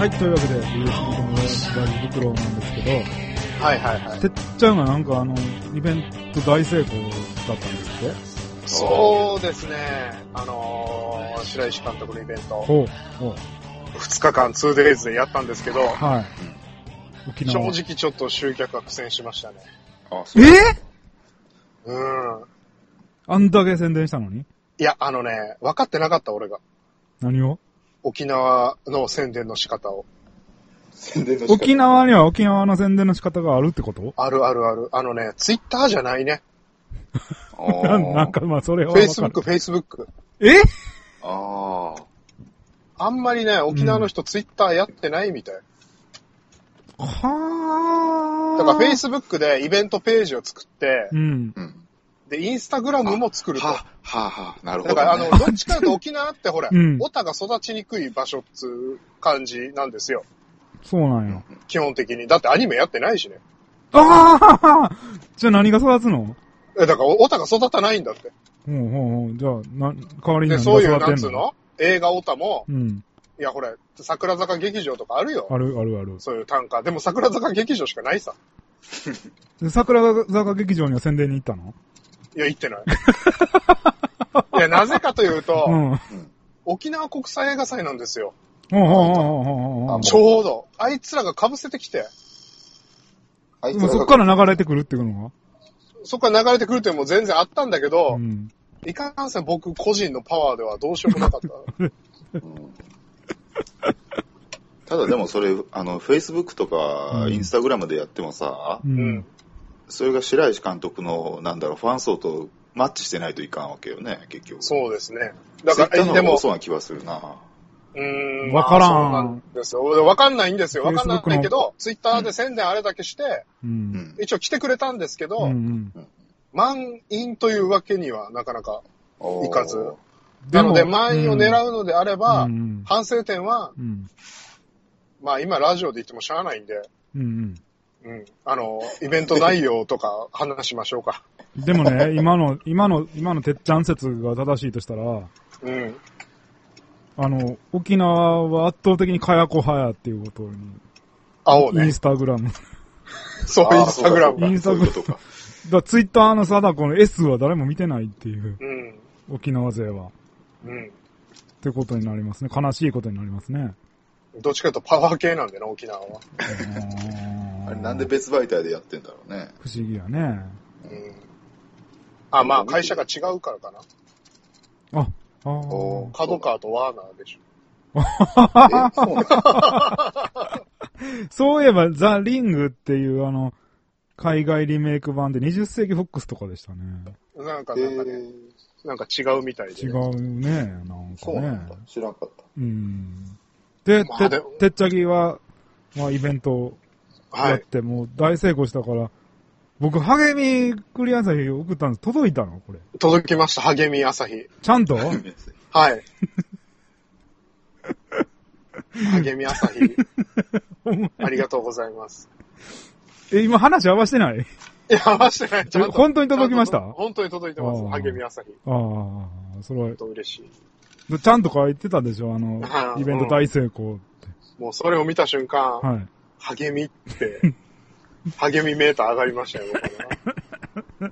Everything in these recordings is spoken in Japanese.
はい、というわけで、USB 友達ラジ袋なんですけど、 はいはいはい。 てっちゃんがなんかイベント大成功だったんですって？ そうですね。白石監督のイベント。2日間 2days でやったんですけど、 はい。沖正縄。 直ちょっと集客が苦戦しましたね。 あんだけ宣伝したのに？ いや、分かってなかった俺が。 何を？ 沖縄の宣伝の仕方を。 沖縄には沖縄の宣伝の仕方があるってこと？ ある。ツイッターじゃないね。 なんかまあそれは。 Facebook。あんまりね、沖縄の人ツイッターやってないみたい。だから Facebook でイベントページを作って、で、インスタグラムも作ると。 なるほど、ね。 だからどっちかというと沖縄ってほら、オタが育ちにくい場所っつう感じなんですよ。 そうなんや。 基本的に。だってアニメやってないしね。 じゃあ何が育つの？ だからオタが育たないんだって。 じゃあ、代わりに何が育てんの？ で、そういう、なんつうの？映画オタも、いや、ほら、桜坂劇場とかあるよ。 ある。 そういう単価。でも桜坂劇場しかないさ。 桜坂劇場には宣伝に行ったの？ いや、行ってない。いや、なぜかというと、沖縄国際映画祭なんですよ。ちょうど、あいつらが被せてきて。 そっから流れてくるっていうのは？ そっから流れてくるっていうのも全然あったんだけど、いかんせん僕個人のパワーではどうしようもなかった。 ただでもそれ、Facebook とか、Instagram でやってもさ、それが白石監督の、ファン層とマッチしてないといかんわけよね、結局。 そうですね。 だから、でも、そうな気はするな。 わからん。 そうなんですよ。わかんないんですよ。わかんないけど、ツイッターで宣伝あれだけして、一応来てくれたんですけど、満員というわけにはなかなかいかず。なので、満員を狙うのであれば、反省点は、まあ今ラジオで言ってもしゃあないんで、イベント内容とか話しましょうか。 でもね、今のてっちゃん説が正しいとしたら、沖縄は圧倒的にかやこ派やっていうことに。インスタグラム。 そう、インスタグラム。 インスタグラム。だツイッターの貞子の S は誰も見てないっていう。沖縄勢は。ってことになりますね。悲しいことになりますね。 どっちかというとパワー系なんだよな、沖縄は。 あれなんで別媒体でやってんだろうね。 不思議やね。 まあ会社が違うからかな。角川とワーナーでしょ。そういえば、ザ・リングっていう海外リメイク版で20世紀フォックスとかでしたね。 なんかね、なんか違うみたいで。 違うね、なんかね。 そうなんだ。知らんかった。 で、てっちゃぎは、まあイベントやってもう大成功したから、僕、励みクリア朝日送ったんです。届いたのこれ。 届きました、励み朝日。 ちゃんと？ はい。励み朝日。ありがとうございます。 今話合わせてない？ いや、合わせてない。ちゃんと本当に届きました？ 本当に届いてます。励み朝日。 それは。 本当嬉しい。ちゃんと書いてたでしょイベント大成功って。 もうそれを見た瞬間、励みって、励みメーター上がりましたよ、僕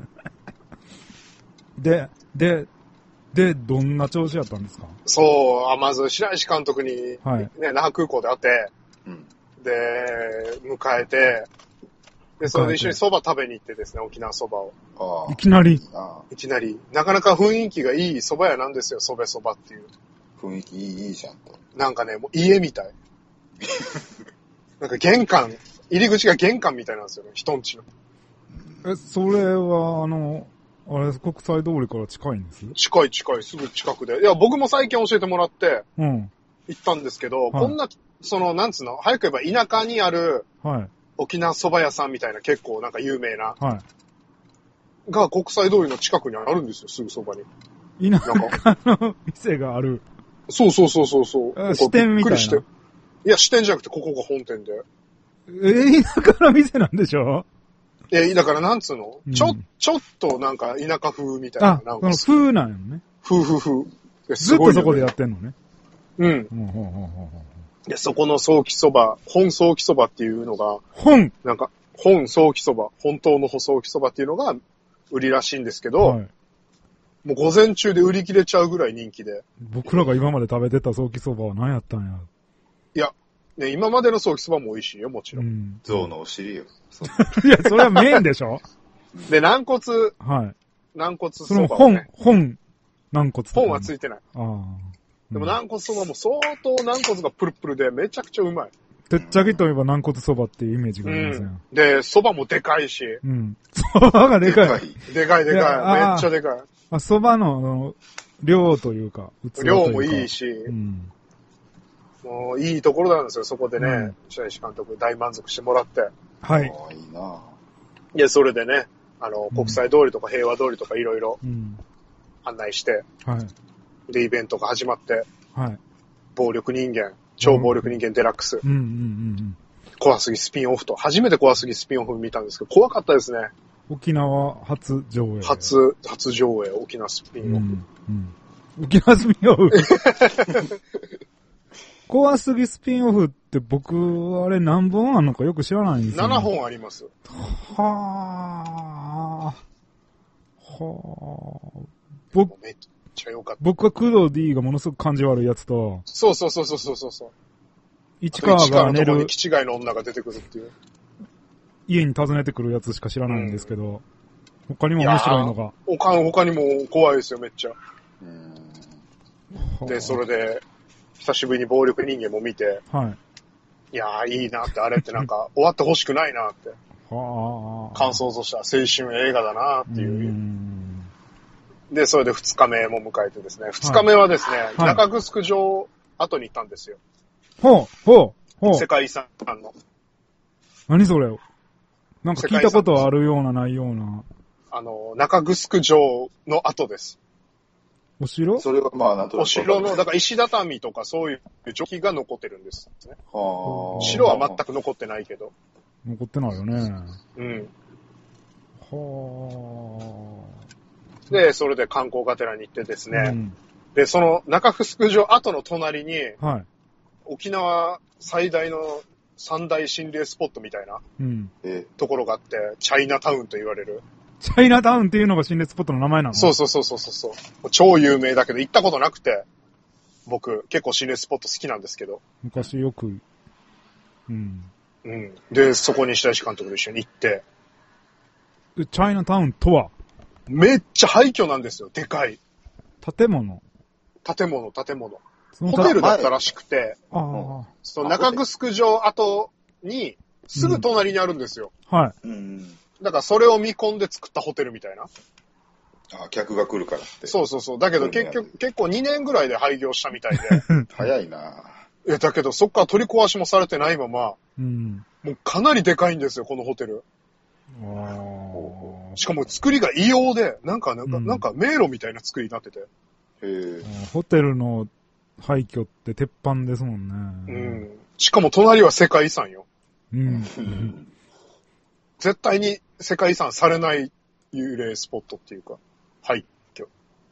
は。 で、どんな調子やったんですか？ そう、まず白石監督に、那覇空港で会って、で、迎えて、で、それで一緒に蕎麦食べに行ってですね、沖縄蕎麦を。 いきなり。 なかなか雰囲気がいい蕎麦屋なんですよ、蕎麦っていう。 雰囲気いいじゃんと。 なんかね、もう家みたい。なんか玄関、入り口が玄関みたいなんですよね、人んちの。 それは、あれ、国際通りから近いんです？ 近い、すぐ近くで。いや、僕も最近教えてもらって、行ったんですけど、こんな、なんつうの、早く言えば田舎にある、沖縄蕎麦屋さんみたいな結構なんか有名な、が国際通りの近くにあるんですよ、すぐそばに。 田舎の店がある。 そう。 支店みたいな。いや、支店じゃなくてここが本店で。 田舎の店なんでしょ？ だからなんつうの、ちょっとなんか田舎風みたいな。 なんか風なんよね。 風。 ずっとそこでやってんのね。 で、そこのソーキそば、本ソーキそばっていうのが、なんか、本ソーキそば、本当のソーキそばっていうのが売りらしいんですけど、はい、もう午前中で売り切れちゃうぐらい人気で。 僕らが今まで食べてたソーキそばは何やったんや。 いや、ね、今までのソーキそばも美味しいよ、もちろん。 象のお尻よ。 いや、それはメインでしょで、軟骨。 はい。 軟骨そば、 ね。 軟骨。 本はついてない。でも軟骨そばも相当軟骨がプルプルでめちゃくちゃうまい。 てっちゃぎといえば軟骨そばっていうイメージがありますね。 で、そばもでかいし。 そばがでかい。 でかい。めっちゃでかい。 そばの量というか、 器量もいいし。もういいところなんですよ、そこでね。白石監督大満足してもらって。 はい。 いいな。 で、それでね、国際通りとか平和通りとかいろいろ案内して、で、イベントが始まって、暴力人間、超暴力人間デラックス、怖すぎスピンオフと、初めて怖すぎスピンオフ見たんですけど、怖かったですね。 沖縄初上映。 初上映、沖縄スピンオフ。 沖縄スピンオフ怖すぎスピンオフって僕、あれ何本あるのかよく知らないんですよ、ね。 7本あります。めっちゃ良かった。 僕は工藤 D がものすごく感じ悪いやつと。 そう。市川が寝る。気違いの女が出てくるっていう。 家に訪ねてくるやつしか知らないんですけど、他にも面白いのが。 他にも怖いですよ、めっちゃ。で、それで、久しぶりに暴力人間も見て、いやー、いいなって、あれってなんか、終わってほしくないなって。感想としては青春映画だなっていう。で、それで2日目も迎えてですね、2日目はですね、中城城後に行ったんですよ。世界遺産の。 何それなんか聞いたことはあるような、ないような。 中城城の後です。 お城？ それはまあ、 お城の、だから石畳とかそういう城壁が残ってるんですね。城は全く残ってないけど。 残ってないよね。 で、それで観光がてらに行ってですね。で、その中城城跡の隣に、沖縄最大の三大心霊スポットみたいな、ところがあって、チャイナタウンと言われる。 チャイナタウンっていうのが心霊スポットの名前なの？ そう。超有名だけど行ったことなくて、僕結構心霊スポット好きなんですけど。 昔よく。 で、そこに白石監督と一緒に行って。 チャイナタウンとは？ めっちゃ廃墟なんですよ、でかい。 建物。 ホテルだったらしくて、その中城城跡に、すぐ隣にあるんですよ。だからそれを見込んで作ったホテルみたいな。 客が来るからって。 そう。だけど結構2年ぐらいで廃業したみたいで。 早いな。 だけどそっから取り壊しもされてないまま、もうかなりでかいんですよ、このホテル。しかも作りが異様で、なんか迷路みたいな作りになってて。 ホテルの廃墟って鉄板ですもんね。 しかも隣は世界遺産よ。絶対に世界遺産されない幽霊スポットっていうか、廃墟。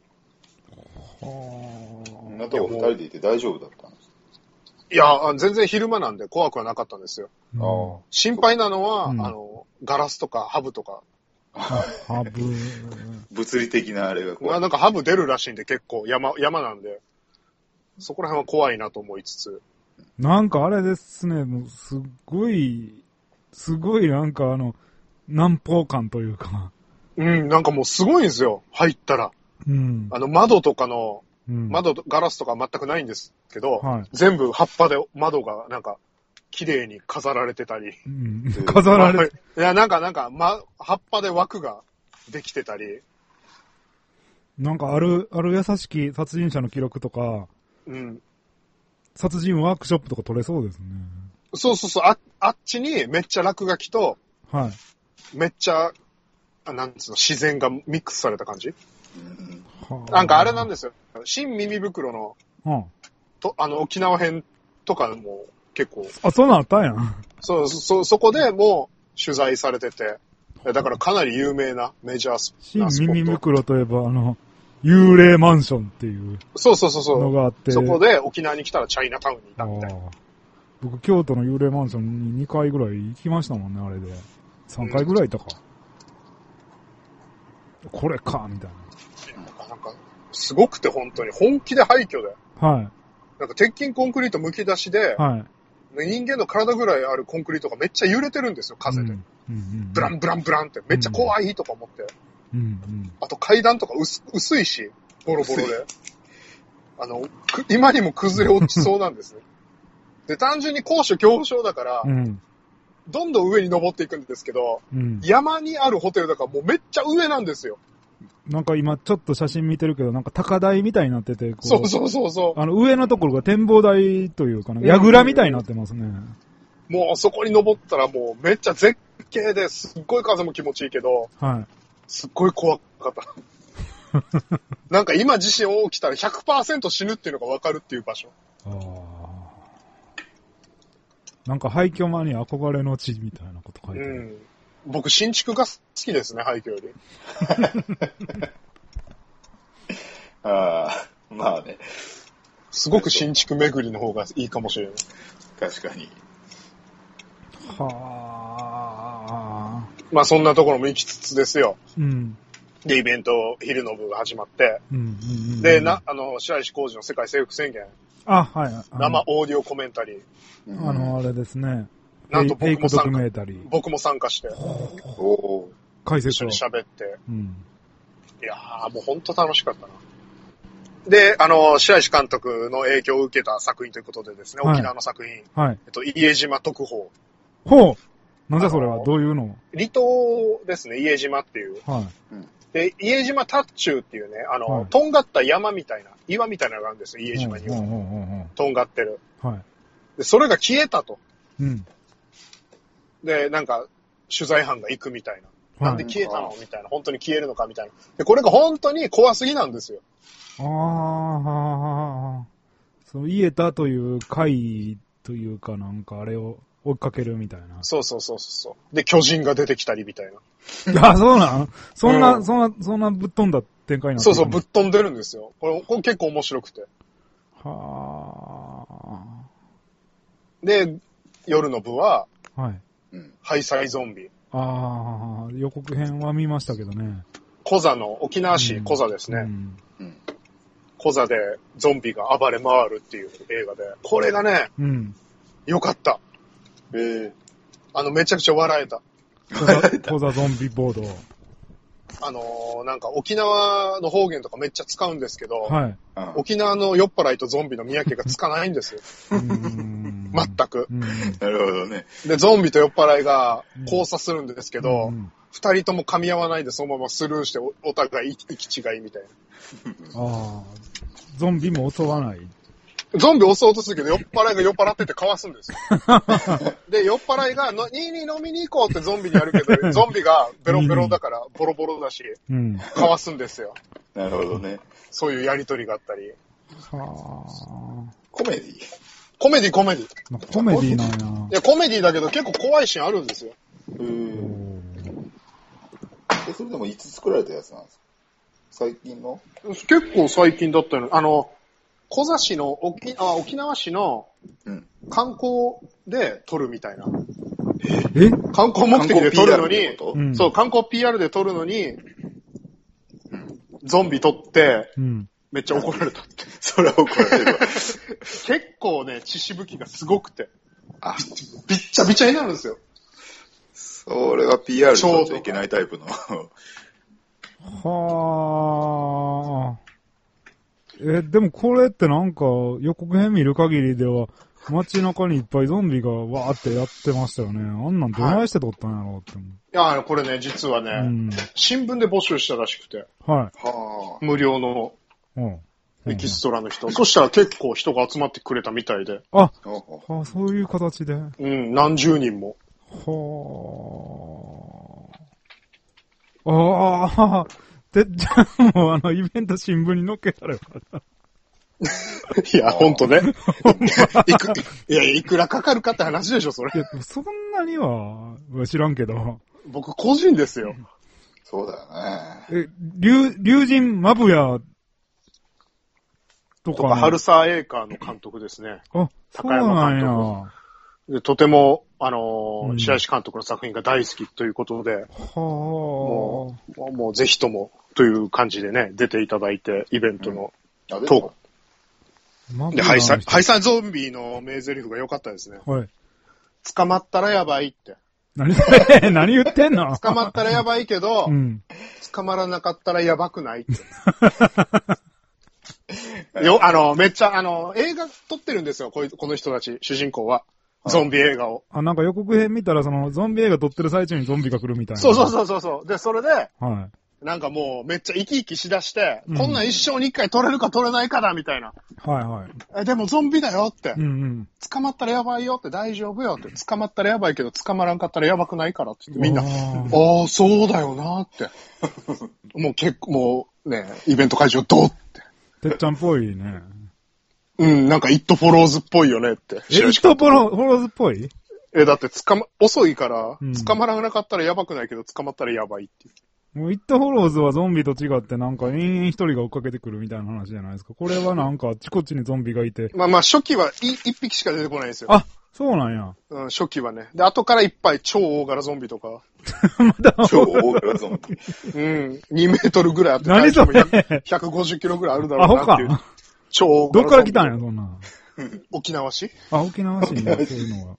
こんなとこ2人でいて大丈夫だったんですか？ いや、全然昼間なんで怖くはなかったんですよ。心配なのは、ガラスとかハブとか。 ハブ。 物理的なあれが怖い。 なんかハブ出るらしいんで結構山なんで、そこら辺は怖いなと思いつつ。 なんかあれですね、もうすごいなんか南方感というか。 なんかもうすごいんですよ、入ったら。窓とかの、ガラスとか全くないんですけど、全部葉っぱで窓がなんか、綺麗に飾られてたり。 飾られていや、なんか、葉っぱで枠ができてたり。 なんかある優しき殺人者の記録とか、殺人ワークショップとか取れそうですね。 そう。あっちにめっちゃ落書きと、めっちゃ、なんつうの、自然がミックスされた感じ。なんかあれなんですよ。新耳袋の、沖縄編とかも結構。 そんなんあったんやん。 そこでもう取材されてて、だからかなり有名なメジャースポット。 新耳袋といえば幽霊マンションっていう。 そう。 のがあって。 そこで沖縄に来たらチャイナタウンにいたみたいな。 僕、京都の幽霊マンションに2回ぐらい行きましたもんね、あれで。3回ぐらい行ったか。これか、みたいな。 なんか、すごくて本当に、本気で廃墟で。 はい。 なんか鉄筋コンクリート剥き出しで、 はい。 人間の体ぐらいあるコンクリートがめっちゃ揺れてるんですよ、風で。ブランブランブランって、めっちゃ怖いとか思って。あと階段とか薄いし、ボロボロで。今にも崩れ落ちそうなんですね。で、単純に高所恐怖症だから、どんどん上に登っていくんですけど、山にあるホテルだからもうめっちゃ上なんですよ。 なんか今ちょっと写真見てるけど、なんか高台みたいになってて、 そうそうそうそう。 上のところが展望台というかな、櫓みたいになってますね。 もうそこに登ったらもうめっちゃ絶景ですっごい風も気持ちいいけど、はい。すっごい怖かった。なんか今地震起きたら 100% 死ぬっていうのがわかるっていう場所。 なんか廃墟間に憧れの地みたいなこと書いてある。 僕、新築が好きですね、廃墟より。 ああ、まあね。 すごく新築巡りの方がいいかもしれない。 確かに。 はあ。 まあそんなところも行きつつですよ。で、イベント、昼の部が始まって。で、白石浩二の世界征服宣言。 あ、はい。 生オーディオコメンタリー。 あれですね。 なんと僕も参加して。 解説一緒に喋って。いやー、もう本当楽しかったな。で、白石監督の影響を受けた作品ということでですね、沖縄の作品。 はい。 家島特報。 ほう。なんだそれはどういうの？ 離島ですね、家島っていう。 はい。 で、家島タッチューっていうね、とんがった山みたいな、岩みたいなのがあるんですよ、家島には。とんがってる。 はい。 で、それが消えたと。で、なんか、取材班が行くみたいな。なんで消えたのみたいな。本当に消えるのかみたいな。で、これが本当に怖すぎなんですよ。 その、癒えたという回というかなんかあれを追いかけるみたいな。 そう。で、巨人が出てきたりみたいな。 いや、そうなんそんなぶっ飛んだ展開になってる。 そう、ぶっ飛んでるんですよ。これ結構面白くて。で、夜の部は、 はい。 ハイサイゾンビ。 予告編は見ましたけどね。 コザの、沖縄市コザですね。コザでゾンビが暴れ回るっていう映画で。これがね、よかった。めちゃくちゃ笑えた。 コザゾンビボード。 なんか沖縄の方言とかめっちゃ使うんですけど、 はい。 沖縄の酔っ払いとゾンビの見分けがつかないんですよ。全く。 なるほどね。 で、ゾンビと酔っ払いが交差するんですけど、二人とも噛み合わないでそのままスルーしてお互い行き違いみたいな。 ゾンビも襲わない。 ゾンビ襲おうとするけど、酔っ払いが酔っ払っててかわすんですよ。で、酔っ払いが、に飲みに行こうってゾンビにやるけど、ゾンビがベロベロだから、ボロボロだし、かわすんですよ。 なるほどね。 そういうやりとりがあったり。 コメディコメディ。 コメディなんや。 いや、コメディだけど結構怖いシーンあるんですよ。 それでもいつ作られたやつなんですか？最近の？ 結構最近だったよね。コザ市の、沖縄市の観光で撮るみたいな。観光目的で撮るのに、そう、観光 PR で撮るのに、ゾンビ撮って、めっちゃ怒られたって。 それは怒られるわ。 結構ね、血しぶきがすごくて。びっちゃびちゃになるんですよ。 それは PR で撮っちゃいけないタイプの。 でもこれってなんか予告編見る限りでは街中にいっぱいゾンビがわーってやってましたよね。あんなんどないして撮ったんやろうって思う。 いや、これね、実はね、新聞で募集したらしくて。 はい。 無料のエキストラの人。そしたら結構人が集まってくれたみたいで。 そういう形で。 何十人も。 じゃあもうイベント新聞に載っけたらよかった。 いや、ほんとね。いくらかかるかって話でしょ、それ。 いや、そんなには知らんけど。 僕個人ですよ。 そうだよね。 竜神マブヤとか、ハルサーエーカーの監督ですね。 そうなんや。 でとても、白石監督の作品が大好きということで、もうぜひともという感じでね、出ていただいて、イベントのトーク。で、ハイサイゾンビの名台詞が良かったですね。はい。捕まったらやばいって。 何言ってんの？ 捕まったらやばいけど、捕まらなかったらやばくないって。めっちゃ、映画撮ってるんですよ、この人たち、主人公は。ゾンビ映画を。 なんか予告編見たら、ゾンビ映画撮ってる最中にゾンビが来るみたいな。 そう。で、それで、はい。なんかもう、めっちゃ生き生きしだして、こんなん一生に一回撮れるか撮れないかだ、みたいな。はい。でもゾンビだよって。捕まったらやばいよって、大丈夫よって。捕まったらやばいけど、捕まらんかったらやばくないからって言って、みんな、ああ、そうだよなって。もう結構、もうね、イベント会場ドって。 てっちゃんっぽいね。 なんか、イットフォローズっぽいよねって。 イットフォローズっぽい？ だって遅いから、捕まらなかったらやばくないけど、捕まったらやばいっていう。 もうイットフォローズはゾンビと違って、なんか、延々一人が追っかけてくるみたいな話じゃないですか。これはなんか、あっちこっちにゾンビがいて。 まあ、初期は一匹しか出てこないんですよ。 あ、そうなんや。 初期はね。で、後からいっぱい超大柄ゾンビとか。 まだ超大柄ゾンビ。 2メートルぐらいあって、 何それ 150キロぐらいあるだろうなっていう。超大柄ゾンビ。 どっから来たんや、そんな。 沖縄市？ 沖縄市にそういうの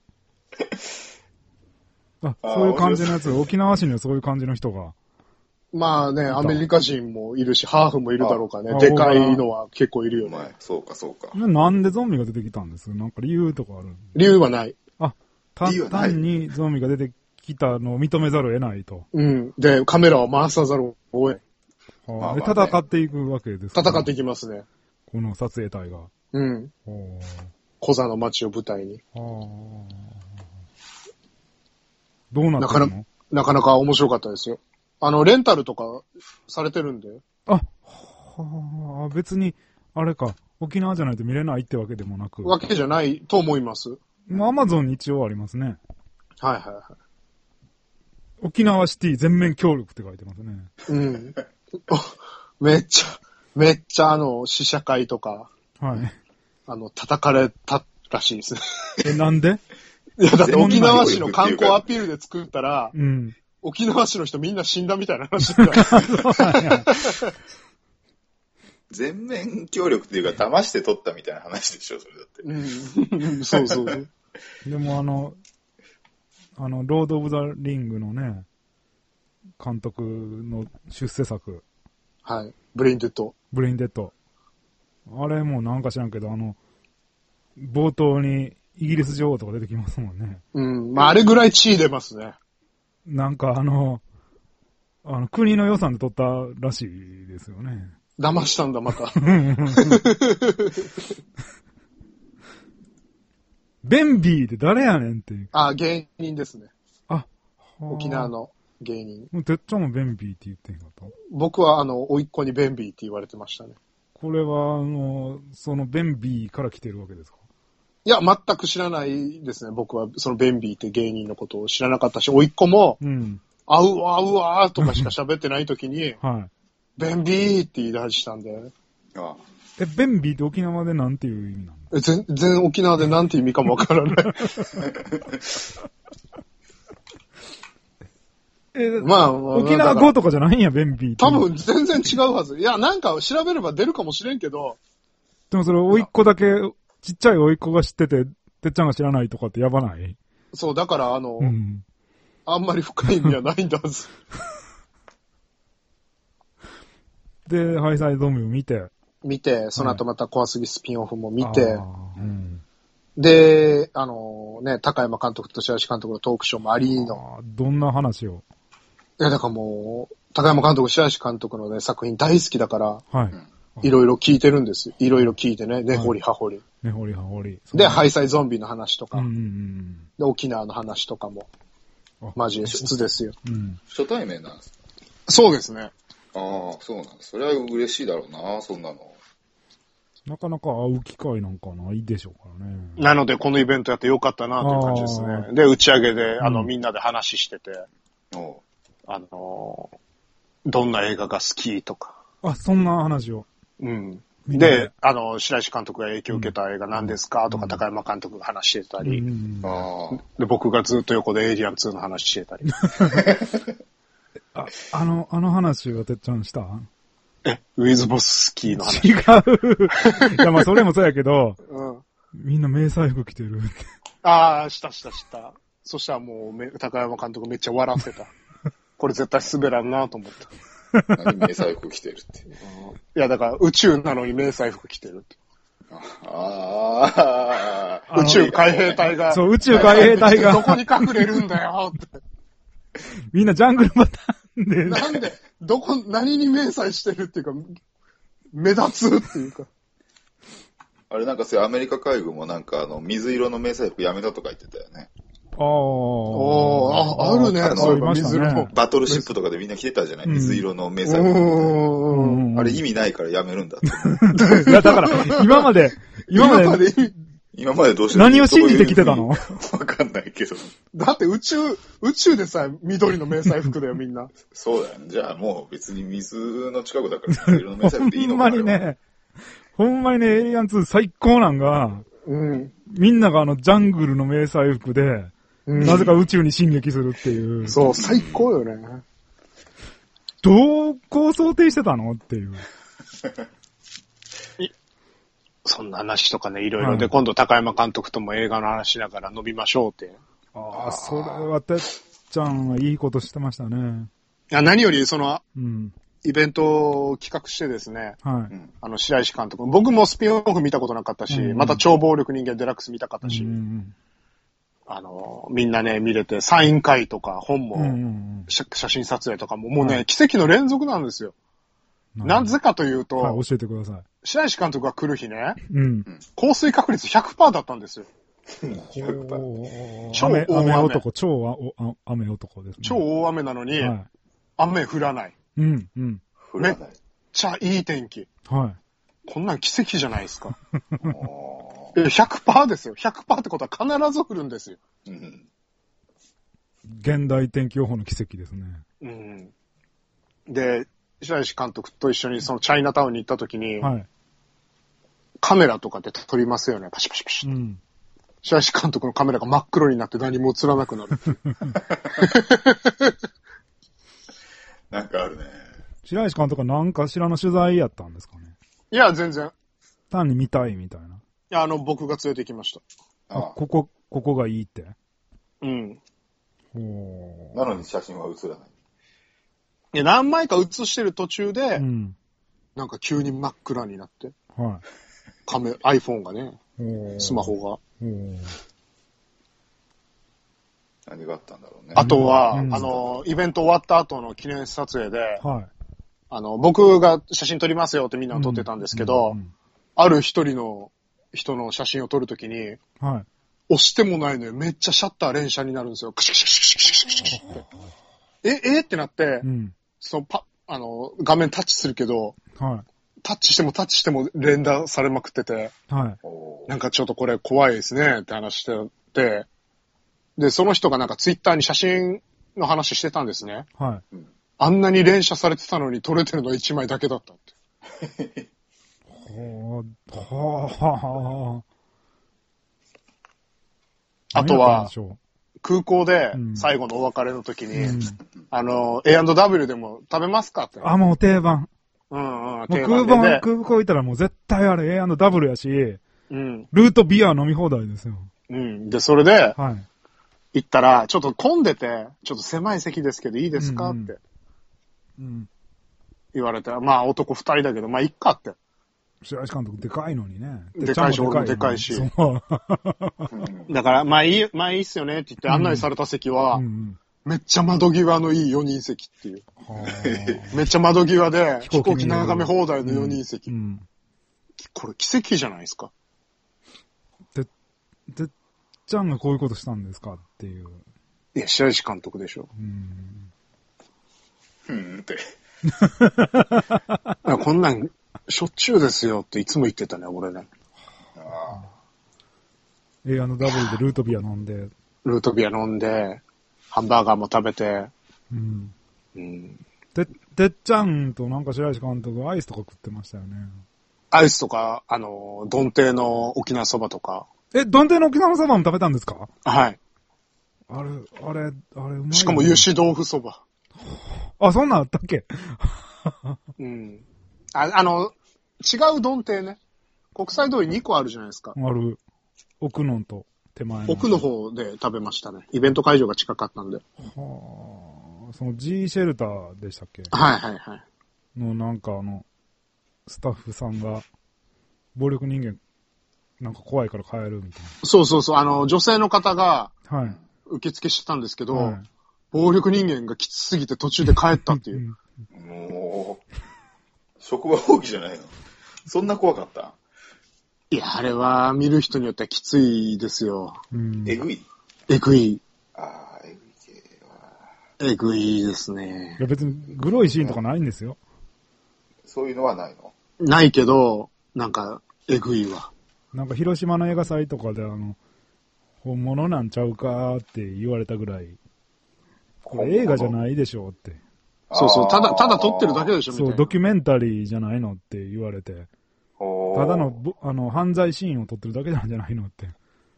が。そういう感じのやつ、沖縄市にはそういう感じの人が。 まあね、アメリカ人もいるし、ハーフもいるだろうかね。でかいのは結構いるよね。 そうか。 なんでゾンビが出てきたんです？なんか理由とかある？ 理由はない。 単にゾンビが出てきたのを認めざるを得ないと。 で、カメラを回さざるを得ない。で、戦っていくわけですか？ 戦っていきますね。 この撮影隊が。 コザの街を舞台に。 どうなったの？ なかなか面白かったですよ。レンタルとかされてるんで。 別に、あれか、沖縄じゃないと見れないってわけでもなく。 わけじゃないと思います。 アマゾンに一応ありますね。 はい。 沖縄シティ全面協力って書いてますね。 めっちゃ試写会とか。 はい。 叩かれたらしいですね。 なんで？ いや、だって沖縄市の観光アピールで作ったら、沖縄市の人みんな死んだみたいな話だから。 全面協力っていうか、騙して撮ったみたいな話でしょ、それだって。 そう。 でもロード・オブ・ザ・リングのね、監督の出世作。 はい。ブレインデッド。あれもなんか知らんけど、冒頭にイギリス女王とか出てきますもんね。 まあ、あれぐらい血出ますね。 なんか国の予算で撮ったらしいですよね。 騙したんだ、また。 ベンビーって誰やねんっていう。 芸人ですね。沖縄の芸人。 てっちゃんもベンビーって言ってんかと。 僕は甥っ子にベンビーって言われてましたね。 これはそのベンビーから来てるわけですか？ いや、全く知らないですね。僕はそのベンビーって芸人のことを知らなかったし、甥っ子も、あうわーとかしか喋ってない時に、ベンビーって言い出したんで。 ベンビーって沖縄でなんていう意味なの？ 全然沖縄でなんていう意味かもわからない。 沖縄語とかじゃないんや、ベンビーって。 多分全然違うはず。いや、なんか調べれば出るかもしれんけど。 でもそれ、甥っ子だけ、ちっちゃい甥っ子が知ってて、てっちゃんが知らないとかってやばない？ そう、だからあんまり深い意味はないんだはず。 で、ハイサイゾンビを見て、 その後また怖すぎスピンオフも見て、で、高山監督と白石監督のトークショーもありの。 どんな話を？ いや、だからもう、高山監督、白石監督のね、作品大好きだから、いろいろ聞いてるんですよ。いろいろ聞いてね、根掘り葉掘り。で、ハイサイゾンビの話とか、で、沖縄の話とかも、交えつつですよ。 初対面なんですか？ そうですね。 そうなんです。それは嬉しいだろうな、そんなの。 なかなか会う機会なんかないでしょうからね。 なので、このイベントやってよかったなという感じですね。で、打ち上げで、みんなで話してて、どんな映画が好きとか。 そんな話を。 で、白石監督が影響を受けた映画何ですかとか、高山監督が話してたり、で、僕がずっと横でエイリアン2の話してたり。 あの話はてっちゃんした？ ウィズボスキーの話。 違う。いや、まあそれもそうやけど、みんな迷彩服着てるって。 した。そしたらもう、高山監督めっちゃ笑ってた。これ絶対滑らんなと思った。 何迷彩服着てるって。 いや、だから宇宙なのに迷彩服着てるって。宇宙海兵隊が。 そう、宇宙海兵隊が。 どこに隠れるんだよって。 みんなジャングルパターンで。 なんで、何に迷彩してるっていうか、目立つっていうか。 あれなんかアメリカ海軍もなんか水色の迷彩服やめたとか言ってたよね。 あるね、そういう水色の。 バトルシップとかでみんな着てたじゃない、水色の迷彩服。あれ意味ないからやめるんだって。 いや、だから、今までどうして何を信じてきてたの？ わかんないけど。 だって宇宙でさ、緑の迷彩服だよ、みんな。 そうだよ。じゃあもう別に水の近くだから水色の迷彩服でいいのかな。 ほんまにね、エイリアン2最高なんが、みんながジャングルの迷彩服で、なぜか宇宙に進撃するっていう。 そう、最高よね。 どこ想定してたのっていう。 そんな話とかね、いろいろで、今度高山監督とも映画の話しながら飲みましょうって。 それはてっちゃんはいいことしてましたね。 いや、何よりイベントを企画してですね、白石監督。僕もスピンオフ見たことなかったし、また超暴力人間デラックス見たかったし、みんなね、見れて、サイン会とか本も、写真撮影とかも、もうね、奇跡の連続なんですよ。なぜかというと、 教えてください。 白石監督が来る日ね、降水確率 100% だったんですよ。 100%。超雨男ですね。 超大雨なのに、雨降らない。めっちゃいい天気。こんなん奇跡じゃないですか。100% ですよ。100% ってことは必ず降るんですよ。 現代天気予報の奇跡ですね。 で、白石監督と一緒にそのチャイナタウンに行った時に、カメラとかで撮りますよね。パシパシパシ。白石監督のカメラが真っ黒になって何も映らなくなる。 なんかあるね。 白石監督は何かしらの取材やったんですかね。 いや、全然。 単に見たいみたいな。いや、僕が連れてきました。 ここがいいって。 なのに写真は写らない。 いや、何枚か写してる途中で、なんか急に真っ暗になって。iPhone がね、スマホが。 何があったんだろうね。 あとは、イベント終わった後の記念撮影で、僕が写真撮りますよってみんな撮ってたんですけど、ある一人の人の写真を撮るときに、押してもないのよ。めっちゃシャッター連射になるんですよ。クシクシクシクシクシクって。ってなって、画面タッチするけど、タッチしても連打されまくってて、なんかちょっとこれ怖いですねって話してて、で、その人がなんかツイッターに写真の話してたんですね。あんなに連射されてたのに撮れてるのは1枚だけだったって。あとは、空港で最後のお別れの時に、A&W でも食べますかって。 もう定番。 空港行ったらもう絶対あれ A&W やし、ルートビア飲み放題ですよ。 で、それで、行ったら、ちょっと混んでて、ちょっと狭い席ですけどいいですかって。言われて、まあ男2人だけど、まあいっかって。 白石監督でかいのにね。 でかいし、俺もでかいし。だから、まあいいっすよねって言って案内された席は、めっちゃ窓際のいい4人席っていう。めっちゃ窓際で飛行機眺め放題の4人席。これ奇跡じゃないですか。 てっちゃんがこういうことしたんですかっていう。 いや、白石監督でしょ。 って。 こんなんしょっちゅうですよっていつも言ってたね、俺ね。 A&W でルートビア飲んで。 ハンバーガーも食べて。 てっちゃんとなんか白石監督アイスとか食ってましたよね。 アイスとか、ドンテの沖縄そばとか。 ドンテの沖縄そばも食べたんですか？ はい。 あれ、うまい。 しかも油脂豆腐そば。 あ、そんなんあったっけ？ うん。違うドンテね。国際通り2個あるじゃないですか。 ある。奥のと手前の。 奥の方で食べましたね。イベント会場が近かったんで。はあ。その G シェルターでしたっけ？ はいはいはい。 のなんかスタッフさんが、暴力人間、なんか怖いから帰るみたいな。 そうそうそう。女性の方が、 はい。 受付してたんですけど、 はい、 暴力人間がきつすぎて途中で帰ったっていう。 もう、職場放棄じゃないの？そんな怖かった？ いや、あれは見る人によってはきついですよ。 えぐい？ えぐい。 ああ、えぐい系は。 えぐいですね。 いや別にグロいシーンとかないんですよ。 そういうのはないの？ ないけど、なんか、えぐいわ。 なんか広島の映画祭とかで本物なんちゃうかって言われたぐらい、これ映画じゃないでしょって。 そうそう、ただ撮ってるだけでしょみたいな。 そう、ドキュメンタリーじゃないのって言われて、ただの犯罪シーンを撮ってるだけなんじゃないのって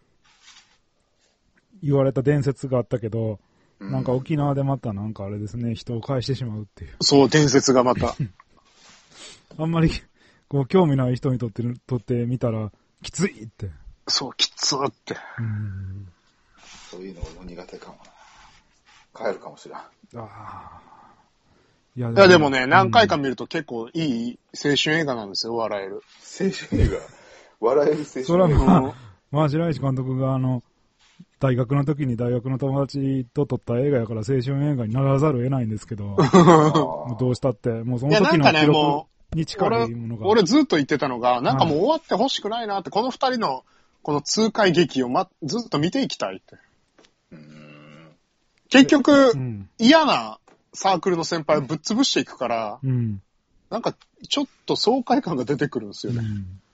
言われた伝説があったけど、なんか沖縄でまたなんかあれですね、人を返してしまうっていう。 そう、伝説がまた。 あんまり、こう、興味ない人にとってみたら、きついって。 そう、きつーって。 そういうのも苦手かもな。帰るかもしれん。 いやでもね、何回か見ると結構いい青春映画なんですよ、笑える。 青春映画笑える青春映画。 それはまあ、白石監督が大学の時に大学の友達と撮った映画やから青春映画にならざるを得ないんですけど、どうしたって、もうその時の記録に近いものが。 俺ずっと言ってたのが、なんかもう終わってほしくないなって、この二人のこの痛快劇をずっと見ていきたいって。結局、嫌なサークルの先輩をぶっ潰していくから、なんかちょっと爽快感が出てくるんですよね。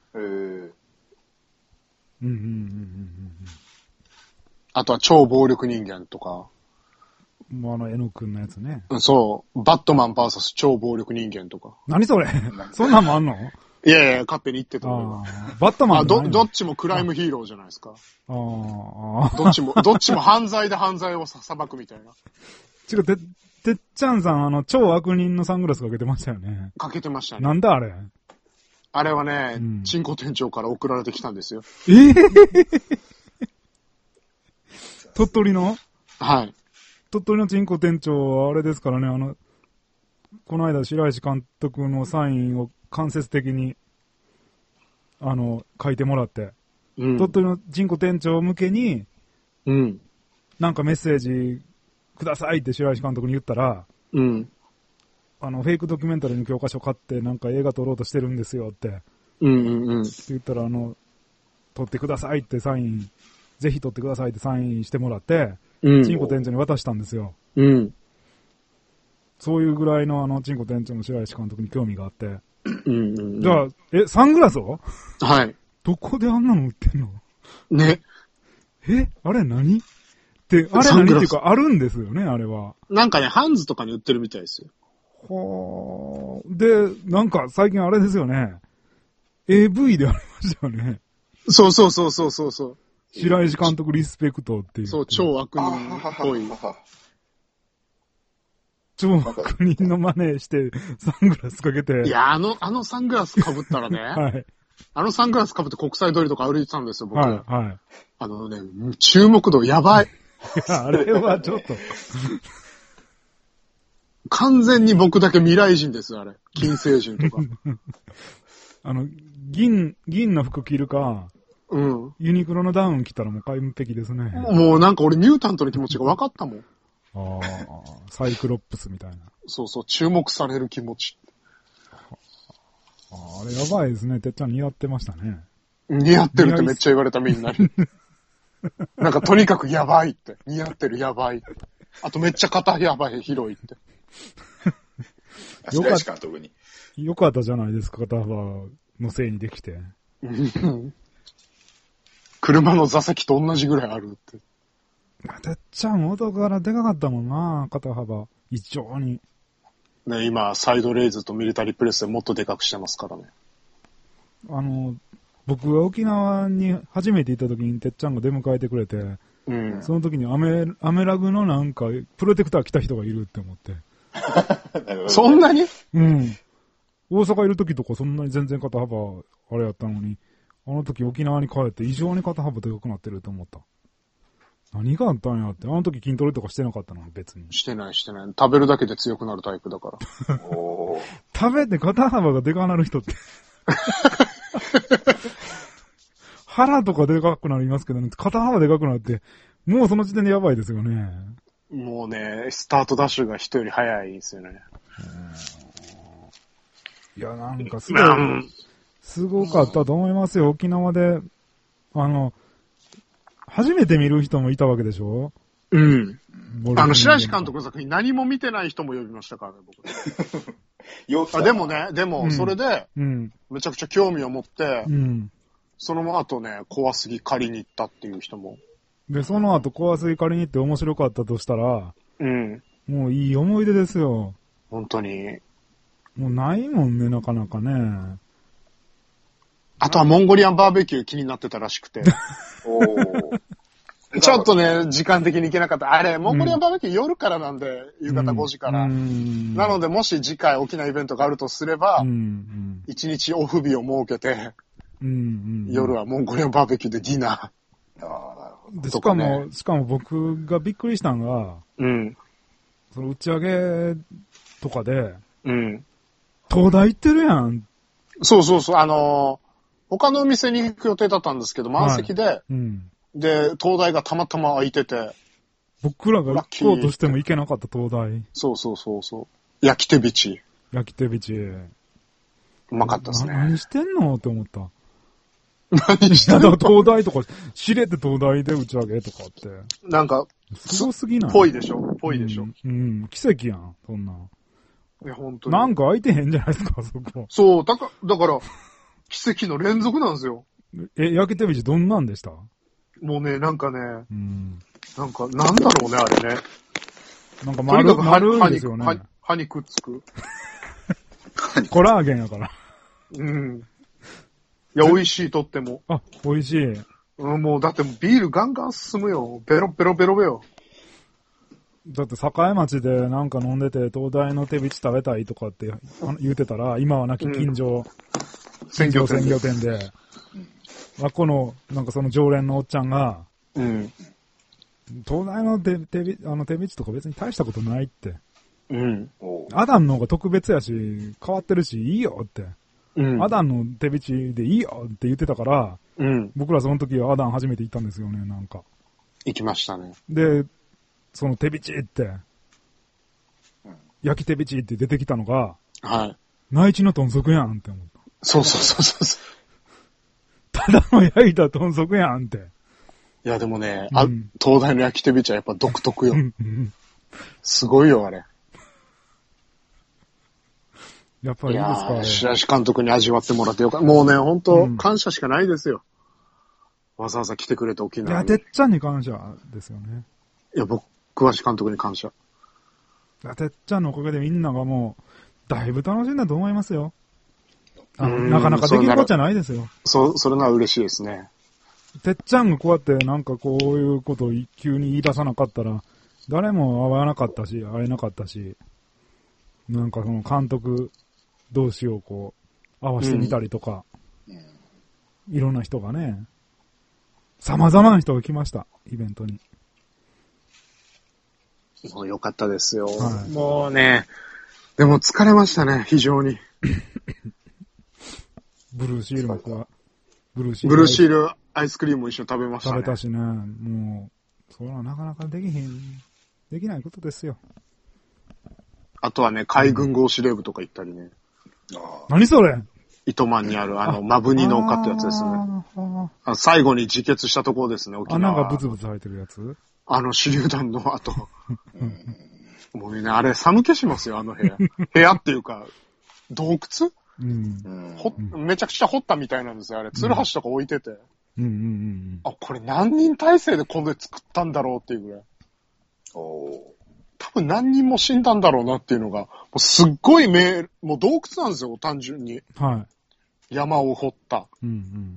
あとは超暴力人間とか。 もうN 君のやつね。 そう。バットマン VS 超暴力人間とか。 何それそんなんもあんの？ いやいや、勝手に言ってた。 バットマンどっちもクライムヒーローじゃないですか。どっちも犯罪で犯罪を裁くみたいな。 てっちゃんさん、超悪人のサングラスかけてましたよね。 かけてましたね。 なんだあれ？ あれはね、チンコ店長から送られてきたんですよ。 鳥取の？ はい。 鳥取のチンコ店長はあれですからね、この間白石監督のサインを間接的に、書いてもらって、鳥取のチンコ店長向けに、なんかメッセージくださいって白石監督に言ったら、フェイクドキュメンタリーの教科書買ってなんか映画撮ろうとしてるんですよって、って言ったら撮ってくださいってサイン、ぜひ撮ってくださいってサインしてもらって、チンコ店長に渡したんですよ。そういうぐらいのチンコ店長の白石監督に興味があって。じゃあ、サングラスを？ はい。 どこであんなの売ってんの？ ね。 あれ何？あれ何っていうか、あるんですよね、あれは。 なんかね、ハンズとかに売ってるみたいですよ。 はー。で、なんか最近あれですよね。AV でありましたよね。 そう。 白石監督リスペクトっていう。 そう、超悪人っぽい。 超悪人の真似してサングラスかけて。 いや、あのサングラス被ったらね。 はい。 あのサングラス被って国際通りとか歩いてたんですよ、僕。 はい。 注目度やばい。 いや、あれはちょっと。 完全に僕だけ未来人です、あれ。金星人とか。 銀の服着るか、ユニクロのダウン着たらもう完璧ですね。 もうなんか俺ミュータントの気持ちが分かったもん。 サイクロップスみたいな。 そう、注目される気持ち。 あれやばいですね。てっちゃん似合ってましたね。 似合ってるってめっちゃ言われたみんなに。なんかとにかくやばいって。似合ってるやばいって。あとめっちゃ肩やばい広いって。 よかった。特に。 よかったじゃないですか、肩幅のせいにできて。 車の座席と同じぐらいあるって。 てっちゃん元からでかかったもんな、肩幅。異常に。 ね、今、サイドレイズとミリタリープレスでもっとでかくしてますからね。 僕が沖縄に初めて行った時にてっちゃんが出迎えてくれて、うん、その時にアメラグのなんか、プロテクター来た人がいるって思って。 そんなに？ うん。大阪いる時とかそんなに全然肩幅、あれやったのに、あの時沖縄に帰って異常に肩幅でかくなってると思った。何があったんやって。あの時筋トレとかしてなかったの別に。 してない。食べるだけで強くなるタイプだから。 食べて肩幅がでかくなる人って。腹とかでかくなりますけどね、肩幅でかくなって、もうその時点でやばいですよね。 もうね、スタートダッシュが人より早いですよね。 いや、なんかすごかったと思いますよ、沖縄で。初めて見る人もいたわけでしょ？ うん。白石監督の作品何も見てない人も呼びましたからね、僕。でも、それで、めちゃくちゃ興味を持って、その後ね、怖すぎ借りに行ったっていう人も。 で、その後怖すぎ借りに行って面白かったとしたら、もういい思い出ですよ。 本当に。 もうないもんね、なかなかね。 あとはモンゴリアンバーベキュー気になってたらしくて。ちょっとね、時間的に行けなかった。あれ、モンゴリアンバーベキュー夜からなんで、夕方5時から。なので、もし次回大きなイベントがあるとすれば、1日オフ日を設けて、夜はモンゴリアンバーベキューでディナー。でしかも僕がびっくりしたのが、その打ち上げとかで、東大行ってるやん。 そう。他のお店に行く予定だったんですけど、満席で、で、東大がたまたま空いてて。 僕らが行こうとしても行けなかった東大。 そう。焼き手びち。 うまかったですね。 何してんのって思った。 何してんの東大とか、知れて東大で打ち上げとかって。 なんか、 すごすぎない？ ぽいでしょ。 奇跡やん、そんな。 いや、本当に。 なんか空いてへんじゃないですか、そこ。 そう、だから、奇跡の連続なんですよ。 焼き手びちどんなんでした？ もうね、なんかね、なんだろうね、あれね。 なんか丸ですよね。 歯にくっつく。 コラーゲンやから。 いや、美味しい、とっても。 あ、美味しい。 もう、だってビールガンガン進むよ。ベロよ。 だって境町でなんか飲んでて、東大の手びち食べたいとかって言うてたら、今はなき近所鮮魚店で、この、なんかその常連のおっちゃんが、東大の手びちとか別に大したことないって。アダンの方が特別やし、変わってるし、いいよって。アダンの手びちでいいよって言ってたから、僕らその時はアダン初めて行ったんですよね、なんか。 行きましたね。 で、その手びちって、焼き手びちって出てきたのが、内地の豚足やんって思った。 そう。 ただの焼いた豚足やんって。 いやでもね、東大の焼き手びちはやっぱ独特よ。すごいよ、あれ。 やっぱりいいですか？ 白石監督に味わってもらってよかった。もうね、本当感謝しかないですよ。わざわざ来てくれて沖縄に。 いや、てっちゃんに感謝ですよね。 いや、僕は監督に感謝。 てっちゃんのおかげでみんながもう、だいぶ楽しんだと思いますよ。なかなかできることじゃないですよ。 それのは嬉しいですね。 てっちゃんがこうやってなんかこういうことを急に言い出さなかったら、誰も会わなかったし、会えなかったし、なんかその監督同士をこう、合わせてみたりとか、いろんな人がね、様々な人が来ました、イベントに。 もう良かったですよ。もうね、でも疲れましたね、非常に。 ブルーシールもブルーシールアイスクリームも一緒に食べましたね。 食べたしね、もう、それはなかなかできないことですよ。 あとはね、海軍号司令部とか行ったりね。 何それ？ 糸満にあるマブニの丘ってやつですね。最後に自決したところですね、沖縄。 なんかブツブツ入ってるやつ？ 手榴弾の後。もうね、あれ寒気しますよ、あの部屋。部屋っていうか、洞窟？めちゃくちゃ掘ったみたいなんですよ、あれ。ツルハシとか置いてて。これ何人体制でこれ作ったんだろうっていうぐらい。多分何人も死んだんだろうなっていうのが、もうすっごいもう洞窟なんですよ、単純に。 山を掘った。うんうん、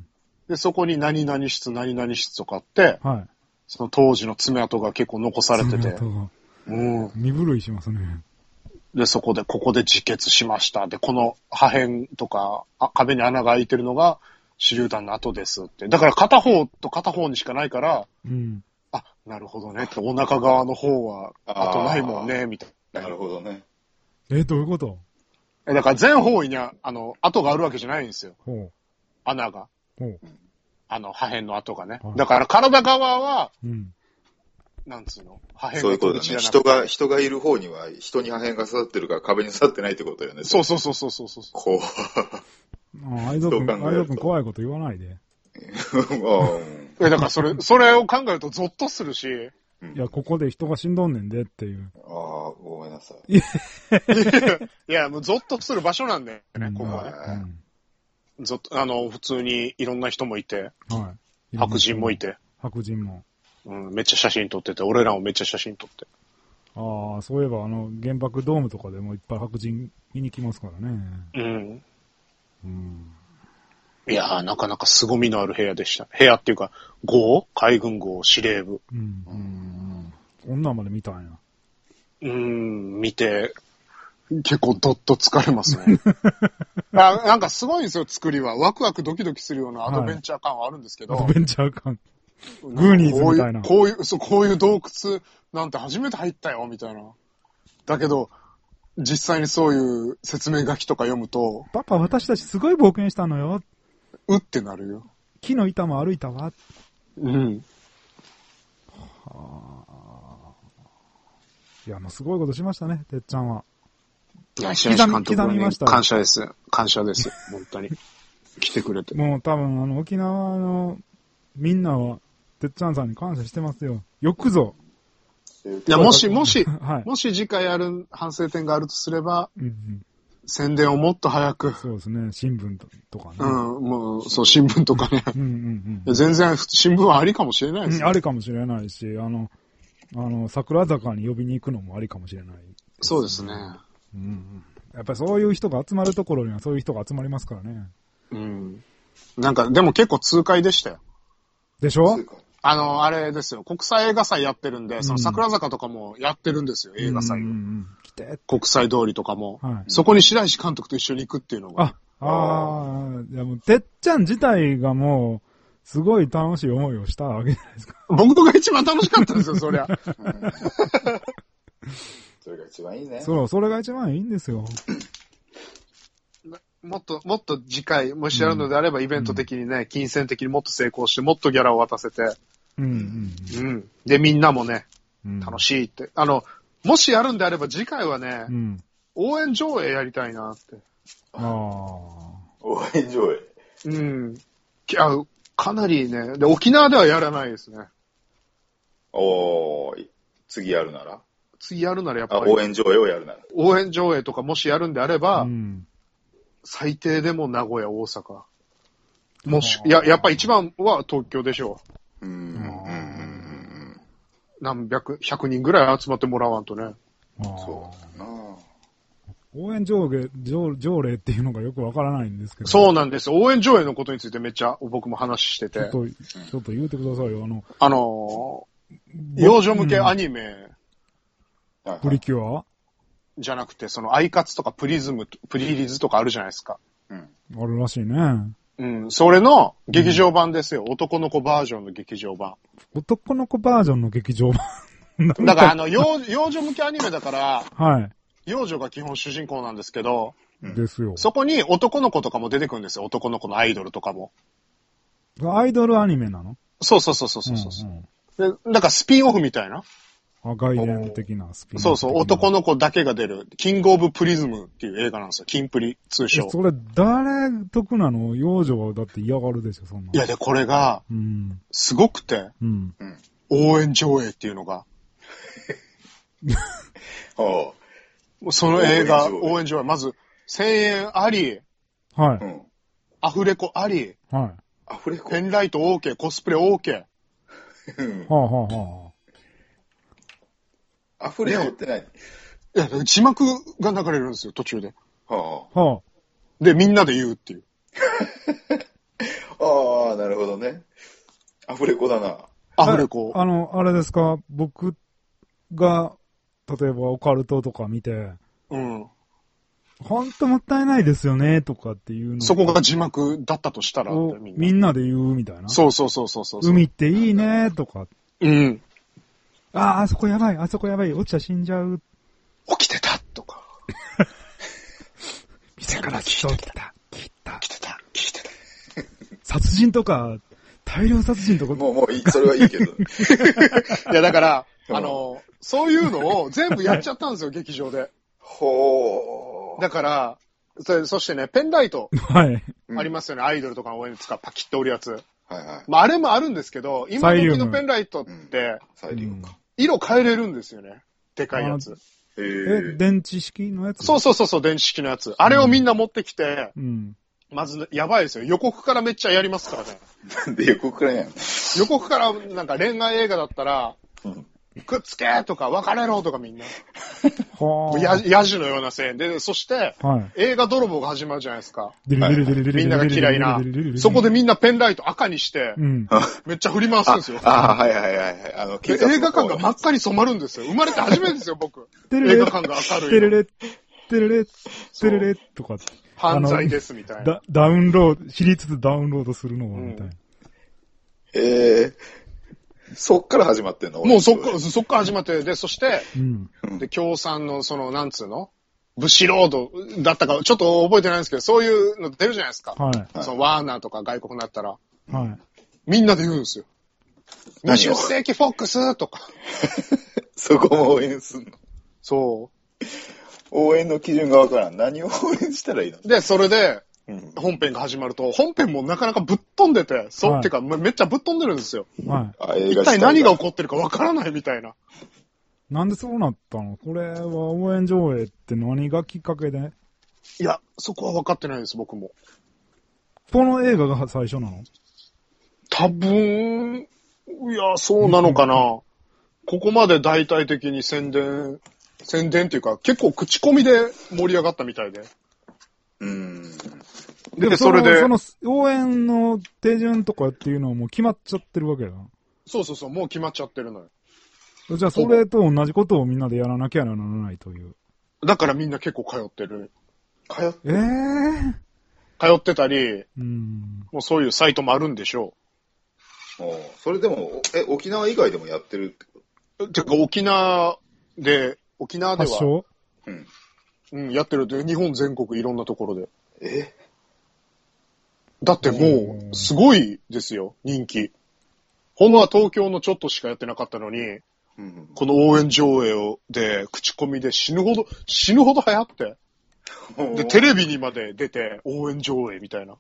で、そこに何々室とかあって、はい、その当時の爪痕が結構残されてて。 身震いしますね。 で、ここで自決しました。で、この破片とか、壁に穴が開いてるのが手榴弾の跡ですって。だから片方と片方にしかないから、うん、なるほどねって、お腹側の方は跡ないもんね、みたいな。 なるほどね。 どういうこと？ だから全方位に跡があるわけじゃないんですよ。穴が。破片の跡がね。だから体側は、なんつうの破片がそういうことだね。人がいる方には、人に破片が刺さってるから壁に刺さってないってことよね。 そう。 こう。愛蔵君怖いこと言わないで。 だからそれを考えるとゾッとするし。 いや、ここで人が死んどんねんでっていう。 ごめんなさい。いや、もうゾッとする場所なんだよね、ここはね。普通にいろんな人もいて、はい、白人もいて。 白人も。 めっちゃ写真撮ってて、俺らもめっちゃ写真撮って。 そういえば原爆ドームとかでもいっぱい白人見に来ますからね。 いやー、なかなか凄みのある部屋でした。部屋っていうか、海軍号司令部。 こんなんまで見たんや。 見て、結構どっと疲れますね。なんかすごいんですよ、作りは。ワクワクドキドキするようなアドベンチャー感はあるんですけど。 アドベンチャー感。グーニーズみたいな。 こういう洞窟なんて初めて入ったよ、みたいな。だけど、実際にそういう説明書きとか読むと。 パパ、私たちすごい冒険したのよ。 ってなるよ。 木の板も歩いたわ。いや、すごいことしましたね、てっちゃんは。 いや、白石監督に感謝です。感謝です。本当に。来てくれて。 もう多分、沖縄のみんなは、てっちゃんさんに感謝してますよ。よくぞ。 いや、もし、はい、もし次回反省点があるとすれば、宣伝をもっと早く。 そうですね、新聞とかね。 もう、そう、新聞とかね。全然、新聞はありかもしれないですね。 ありかもしれないし、桜坂に呼びに行くのもありかもしれない、 そうですね。 やっぱりそういう人が集まるところにはそういう人が集まりますからね。 なんか、でも結構痛快でしたよ。 でしょ？ あれですよ。国際映画祭やってるんで、その桜坂とかもやってるんですよ、映画祭を。国際通りとかも。そこに白石監督と一緒に行くっていうのが。 いやもう、てっちゃん自体がもう、すごい楽しい思いをしたわけじゃないですか。 僕が一番楽しかったんですよ、そりゃ。 それが一番いいね。 それが一番いいんですよ。 もっと次回、もしやるのであれば、イベント的にね、金銭的にもっと成功して、もっとギャラを渡せて。で、みんなもね、楽しいって。もしやるんであれば、次回はね、応援上映やりたいなって。 応援上映？ かなりね、で、沖縄ではやらないですね。 次やるならやっぱり。 応援上映をやるなら。 応援上映とかもしやるんであれば、最低でも名古屋、大阪。やっぱ一番は東京でしょう。100人ぐらい集まってもらわんとね。 そうだな。 応援条例っていうのがよくわからないんですけど。 そうなんです。応援上映のことについてめっちゃ僕も話してて。 ちょっと言うてくださいよ。 幼女向けアニメ。 プリキュアじゃなくて、そのアイカツとかプリリズとかあるじゃないですか。 あるらしいね。 それの劇場版ですよ。男の子バージョンの劇場版。 男の子バージョンの劇場版だから幼女向けアニメだから、 はい。 幼女が基本主人公なんですけど、 ですよ。 そこに男の子とかも出てくるんですよ。男の子のアイドルとかも。 アイドルアニメなの？ そう。で、だからスピンオフみたいな。 外伝的なスピンオフ。 そう、男の子だけが出る、キングオブプリズムっていう映画なんですよ。キンプリ、通称。 それ、誰得なの？幼女はだって嫌がるでしょ、そんな。 いや、で、これが、すごくて、応援上映っていうのが。その映画、応援上映。まず、1000円あり。 はい。 アフレコあり。 はい。 アフレコ？ ペンライト OK、コスプレ OK。 アフレコって何？ いや、字幕が流れるんですよ、途中で。 はあ。 で、みんなで言うっていう。 ああ、なるほどね。アフレコだな。 アフレコ。 あれですか、僕が、例えばオカルトとか見て、 うん。 ほんともったいないですよね、とかっていうの。 そこが字幕だったとしたら、 みんなで言うみたいな。 そうそうそうそう。 海っていいね、とか。 うん。 あそこやばい、落ちた死んじゃう。 起きてたとか。 店からずっと起きてた。 聞いてた。 殺人とか、大量殺人とか。 もういい、それはいいけど。 いや、だから、そういうのを全部やっちゃったんですよ、劇場で。 ほー。だから、そしてね、ペンライト。 はい。 ありますよね、アイドルとかの応援使うパキッと折るやつ。 はいはい。 まあ、あれもあるんですけど、今時のペンライトって、色変えれるんですよね。でかいやつ。 電池式のやつ？ そう、電池式のやつ。あれをみんな持ってきて、まず、やばいですよ。予告からめっちゃやりますからね。 なんで予告からやん。 予告からなんか恋愛映画だったら、くっつけとか別れろとかみんな。ヤジのような声援で、そして、映画泥棒が始まるじゃないですか。みんなが嫌いな。そこでみんなペンライト赤にして、めっちゃ振り回すんですよ。 はい。 映画館が真っ赤に染まるんですよ。生まれて初めてですよ、僕。映画館が明るい。 テレレとか。 犯罪ですみたいな。 ダウンロード、知りつつダウンロードするのは、みたいな。 そっから始まってんの？ もうそっから始まって、で、そして、で、共産のなんつうのブシロードだったか、ちょっと覚えてないんですけど、そういうの出るじゃないですか。そのワーナーとか外国になったら。みんなで言うんですよ。20世紀フォックスとか。 そこも応援すんの？ そう。 応援の基準がわからん。何を応援したらいいの？ で、それで、本編が始まると、本編もなかなかぶっ飛んでて、てか、めっちゃぶっ飛んでるんですよ。一体何が起こってるかわからないみたいな。 なんでそうなったの？これは応援上映って何がきっかけで？ いや、そこは分かってないです、僕も。 この映画が最初なの？ 多分、いや、そうなのかな。ここまで大々的に宣伝っていうか、結構口コミで盛り上がったみたいで。 で、それで。その応援の手順とかっていうのはもう決まっちゃってるわけだな。 そう、もう決まっちゃってるのよ。 じゃあそれと同じことをみんなでやらなきゃならないという。 だからみんな結構通ってる。 通ってたり、もうそういうサイトもあるんでしょう。それでも、沖縄以外でもやってるってこと？てか沖縄では。 発祥？ やってるって、日本全国いろんなところで。だってもう、すごいですよ、人気。ほんのは東京のちょっとしかやってなかったのに、この応援上映で、口コミで死ぬほど流行って。で、テレビにまで出て、応援上映みたいな。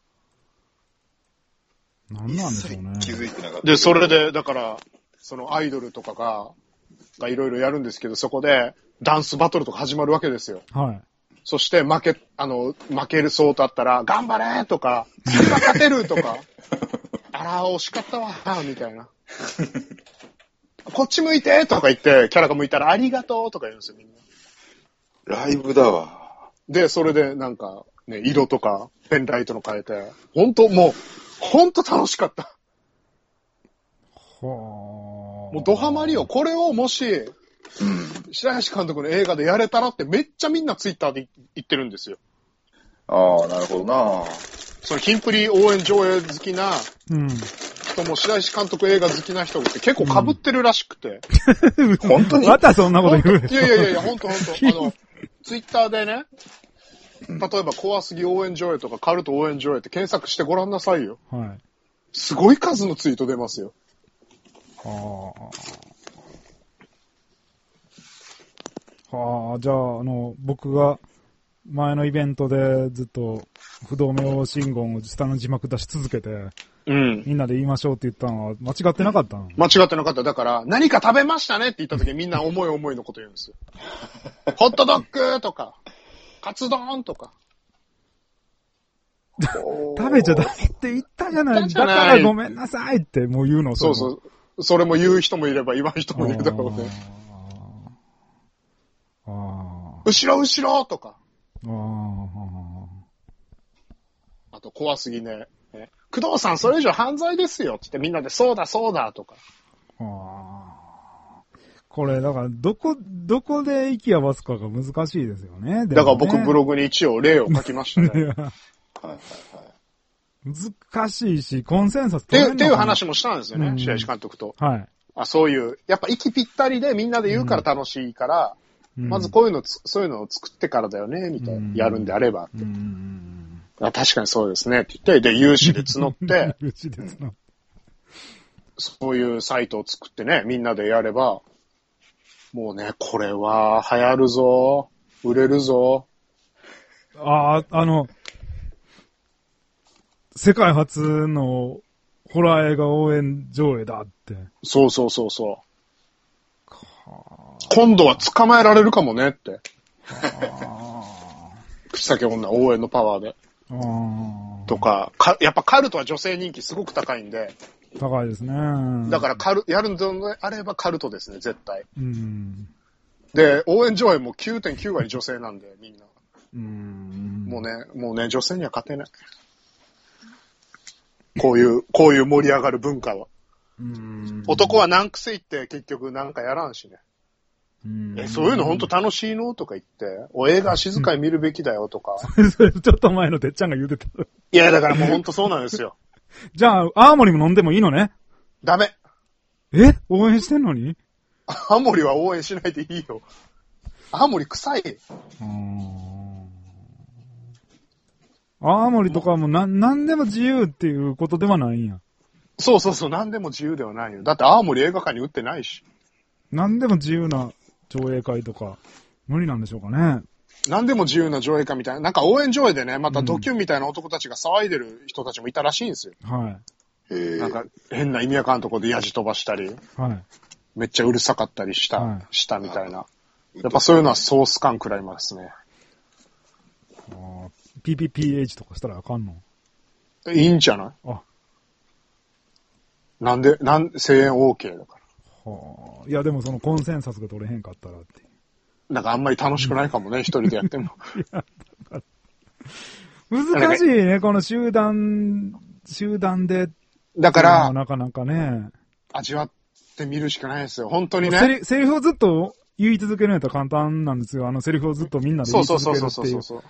なんなんでしょうね。 気づいてなかった。 で、それで、だから、そのアイドルとかがいろいろやるんですけど、そこで、ダンスバトルとか始まるわけですよ。そして負けるそうとあったら、頑張れとか、次は勝てるとか、あら、惜しかったわ、みたいな。こっち向いてとか言って、キャラが向いたらありがとうとか言うんですよ、みんな。 ライブだわ。 で、それでなんか、ね、色とか、ペンライトの変えて、ほんと楽しかった。もうドハマりよ。これをもし、白石監督の映画でやれたらってめっちゃみんなツイッターで言ってるんですよ。 ああ、なるほどな。 そのキンプリ応援上映好きな人も白石監督映画好きな人って結構被ってるらしくて。 本当にまたそんなこと言うでしょ。 いや、ほんと。ツイッターでね、例えば怖すぎ応援上映とかカルト応援上映って検索してごらんなさいよ。すごい数のツイート出ますよ。 じゃあ、僕が前のイベントでずっと不動明王信号を下の字幕出し続けて、みんなで言いましょうって言ったのは間違ってなかったの？ 間違ってなかった。だから、何か食べましたねって言った時みんな思いのこと言うんですよ。ホットドッグとか、カツ丼とか。 食べちゃダメって言ったじゃない。だからごめんなさいってもう言うの。 そう。それも言う人もいれば言わん人もいるだろうね。後ろとか。あと怖すぎね。工藤さんそれ以上犯罪ですよって言ってみんなでそうだそうだとか。 これ、だから、どこで息合わすかが難しいですよね。 だから僕ブログに一応例を書きましたね。 難しいし、コンセンサスっていう話もしたんですよね、白石監督と。 はい。 そういう、やっぱ息ぴったりでみんなで言うから楽しいから、まずそういうのを作ってからだよね、みたいな。やるんであればって。確かにそうですね、って言って、で、有志で募って、そういうサイトを作ってね、みんなでやれば、もうね、これは流行るぞ、売れるぞ。 世界初のホラー映画応援上映だって。 そう。今度は捕まえられるかもねって。口先女応援のパワーで。とか、やっぱカルトは女性人気すごく高いんで。 高いですね。 だからやるのであればカルトですね、絶対。で、応援上映も 9.9 割女性なんで、みんな。もうね、女性には勝てない。こういう盛り上がる文化は。男は難癖言って結局なんかやらんしね。そういうのほんと楽しいのとか言って、映画静かに見るべきだよとか。 それちょっと前のてっちゃんが言うてた。 いや、だからもうほんとそうなんですよ。 じゃあ、青森も飲んでもいいのね？ ダメ。 応援してんのに？ 青森は応援しないでいいよ。青森臭い。 青森とかもなんでも自由っていうことではないんや。 そう、なんでも自由ではないよ。だって青森映画館に売ってないし。 なんでも自由な上映会とか、無理なんでしょうかね。 なんでも自由な上映会みたいな。なんか応援上映でね、またドキュンみたいな男たちが騒いでる人たちもいたらしいんですよ。なんか変な意味わかんとこでヤジ飛ばしたり。めっちゃうるさかったりしたみたいな。やっぱそういうのはソース感食らいますね。 PPPH とかしたらあかんの？ いいんじゃない？声援 OK だから。 いやでもそのコンセンサスが取れへんかったらって。 なんかあんまり楽しくないかもね、一人でやっても。 難しいね、この集団で。 だから、 なかなかね。 味わってみるしかないですよ、本当にね。 セリフをずっと言い続けるのやったら簡単なんですよ。セリフをずっとみんなで言い続けるっていう。 そう。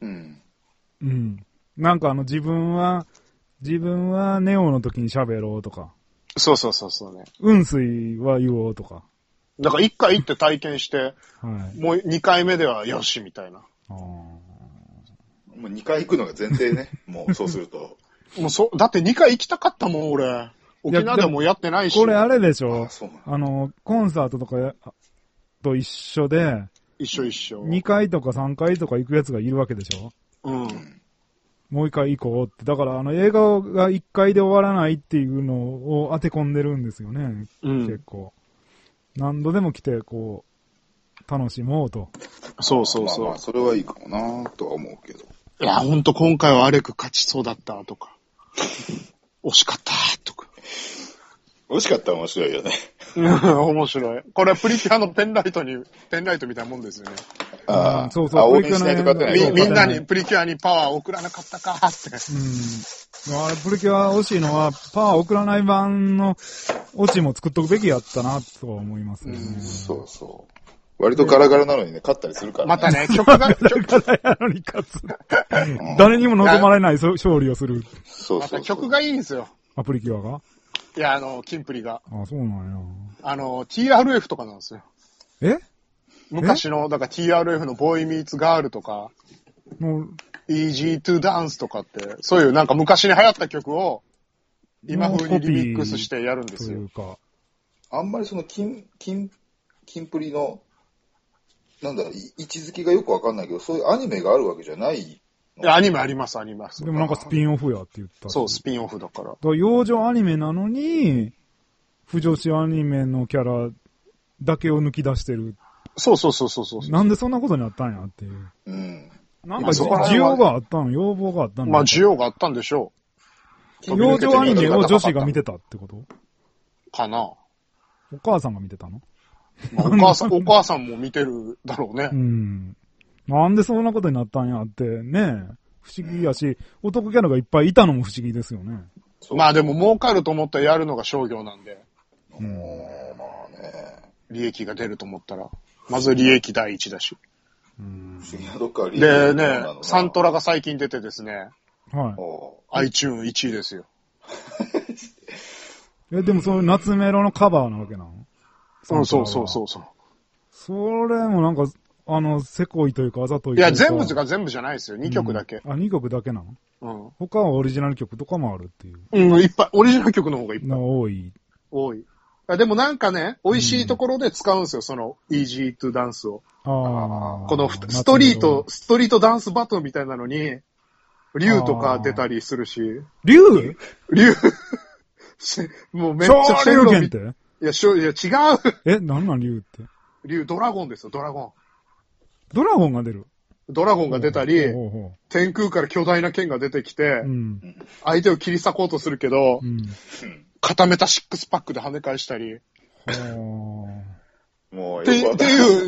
なんか自分はネオの時に喋ろうとか。 そうね。 雲水は言おうとか。 だから1回行って体験して、もう2回目ではよしみたいな。 もう2回行くのが前提ね。もうそうすると。 だって2回行きたかったもん、俺。沖縄でもやってないし。 これあれでしょ。コンサートとかと一緒で。 一緒。 2回とか3回とか行くやつがいるわけでしょ。もう1回行こうって。だから映画が1回で終わらないっていうのを当て込んでるんですよね。結構。何度でも来て、楽しもうと。 そう。 まあ、それはいいかもなとは思うけど。 いや、ほんと今回はアレク勝ちそうだったとか。惜しかったとか。 惜しかったら面白いよね。 面白い。これはプリキュアのペンライトみたいなもんですよね。 そう。 応援しないと勝てない。 みんなにプリキュアにパワーを送らなかったかって。 プリキュア惜しいのは、パワー送らない版のオチも作っとくべきやったな、とは思いますね。 そう。割とガラガラなのにね、勝ったりするからね。 またね、曲が、ガラガラなのに勝つ。誰にも望まれない勝利をする。 そう。また曲がいいんですよ。 プリキュアが？ いや、キンプリが。 そうなんや。 TRF とかなんですよ。昔の、だから TRF のボーイミーツガールとか、Easy to Dance とかって、そういうなんか昔に流行った曲を、今風にリミックスしてやるんですよ。 あんまりそのキンプリの、位置づけがよくわかんないけど、そういうアニメがあるわけじゃない。いや、アニメあります。 でもなんかスピンオフやって言った。 そう、スピンオフだから。 幼女アニメなのに、不女子アニメのキャラだけを抜き出してる。 そう。 なんでそんなことになったんやっていう。なんか需要があったの？要望があったの？ まあ需要があったんでしょう。幼女アニメを女子が見てたってことかな。 お母さんが見てたの？ お母さんも見てるだろうね。 なんでそんなことになったんやってね、不不思議やし、男キャラがいっぱいいたのも不思議ですよね。 まあでも儲かると思ったらやるのが商業なんで。 まあね。 利益が出ると思ったら。まず利益第一だし。 不思議などっか利益でね、サントラが最近出てですね。 はい。iTunes 1位ですよ。 でもそういう夏メロのカバーなわけなの？ そう。 それもなんか、せこいというか、あざといというか。 いや、全部が全部じゃないですよ。2曲だけ。 2曲だけなの？ うん。 他はオリジナル曲とかもあるっていう。 いっぱい。オリジナル曲の方がいっぱい。 多い。 でもなんかね、美味しいところで使うんですよ、その、Easy to Dance を。このストリートダンスバトルみたいなのに、竜とか出たりするし。 竜もうめっちゃシェンロンって。 いや、違う。 なん竜って。 竜、ドラゴンですよ、ドラゴン。 ドラゴンが出る。 ドラゴンが出たり、天空から巨大な剣が出てきて、相手を切り裂こうとするけど、固めたシックスパックで跳ね返したり。 もうっていう、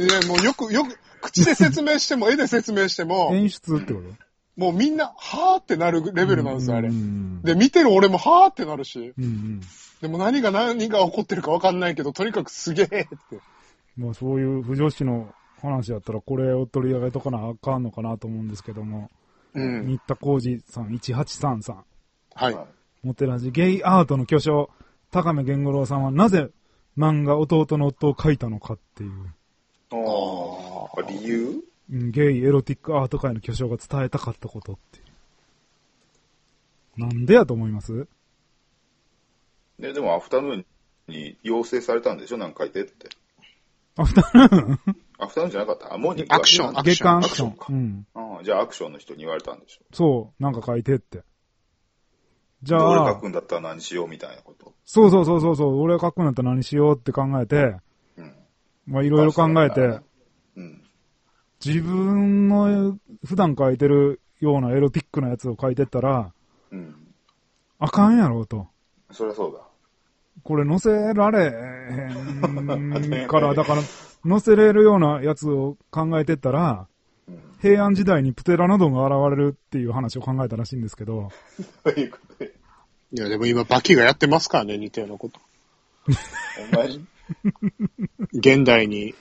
ね、もうよく、口で説明しても、絵で説明しても、 演出ってこと？ もうみんな、はーってなるレベルなんですよ、あれ。で、見てる俺もはーってなるし。でも何が起こってるかわかんないけど、とにかくすげーって。 まあそういう不女子の話やったら、これを取り上げとかなあかんのかなと思うんですけども。新田浩二さん、1833。 はい。 モテラジゲイアートの巨匠、高目源五郎さんはなぜ漫画弟の夫を描いたのかっていう。 理由？ ゲイエロティックアート界の巨匠が伝えたかったことっていう。なんでやと思います？ でもアフタヌーンに要請されたんでしょ？なんか書いてって。 アフタヌーン？ アフタヌーンじゃなかった？モーニングアクション。 月刊アクションか。じゃあアクションの人に言われたんでしょ？ そう、なんか書いてって。じゃあ。 俺書くんだったら何しようみたいなこと。 そう。俺が書くんだったら何しようって考えて、まあいろいろ考えて、自分の普段書いてるようなエロティックなやつを書いてったら、あかんやろと。 そりゃそうだ。 これ載せられへんから、だから載せれるようなやつを考えてったら、平安時代にプテラノドンが現れるっていう話を考えたらしいんですけど。 いや、でも今バキがやってますからね、似たようなこと。 お前現代に、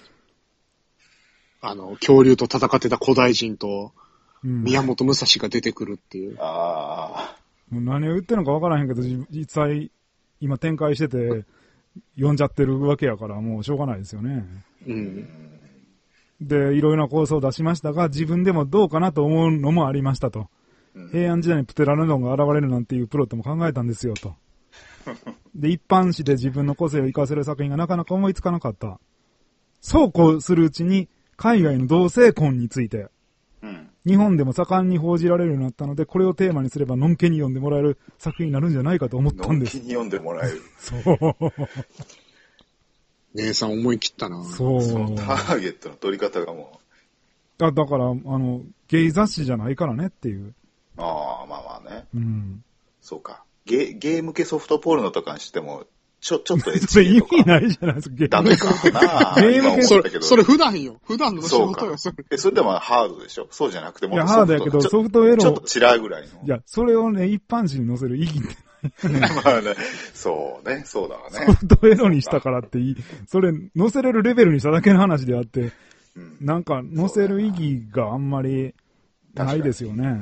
恐竜と戦ってた古代人と、宮本武蔵が出てくるっていう。 もう何を言ってるのか分からへんけど、実際、今展開してて、読んじゃってるわけやから、もうしょうがないですよね。で、いろいろな構想を出しましたが、自分でもどうかなと思うのもありましたと。平安時代にプテラノドンが現れるなんていうプロットも考えたんですよと。で、一般紙で自分の個性を活かせる作品がなかなか思いつかなかった。そうこうするうちに、海外の同性婚について、日本でも盛んに報じられるようになったので、これをテーマにすれば、のんけに読んでもらえる作品になるんじゃないかと思ったんです。 のんけに読んでもらえる。 そう。 姉さん思い切ったな。 そう。 そのターゲットの取り方がもう。だから、ゲイ雑誌じゃないからねっていう。 まあね。そうか。ゲー向けソフトポルノとかにしても、ちょっとエッチそれ意味ないじゃないですか、 ダメかな。 ゲーム系それ普段よ。普段の仕事よ、 それ。それでもハードでしょ？そうじゃなくても。 いや、ハードやけど、ソフトエロ。 ちょっと違うぐらいの。 いや、それをね、一般紙に載せる意義ってない。まあね、そうね、そうだわね。 ソフトエロにしたからってそれ、載せれるレベルにしただけの話であって、なんか、載せる意義があんまりないですよね。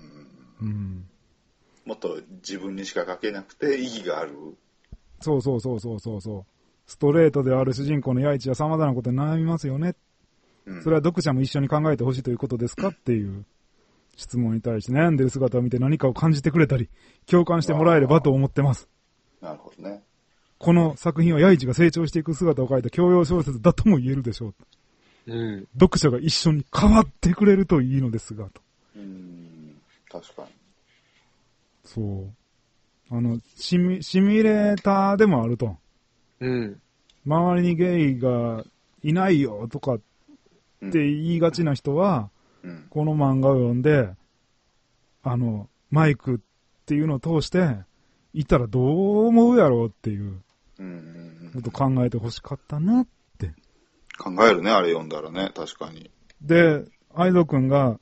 もっと自分にしか書けなくて意義がある。 そう。ストレートである主人公のヤイチは様々なことに悩みますよね。それは読者も一緒に考えてほしいということですかっていう質問に対して悩んでる姿を見て何かを感じてくれたり、共感してもらえればと思ってます。 なるほどね。 この作品はヤイチが成長していく姿を描いた教養小説だとも言えるでしょう。読者が一緒に変わってくれるといいのですが、と。 確かに。 そう。シミュレーターでもあると。周りにゲイがいないよとかって言いがちな人は、この漫画を読んで、マイクっていうのを通して、いたらどう思うやろうっていう、こと考えてほしかったなって。 考えるね、あれ読んだらね、確かに。 で、愛蔵くんが、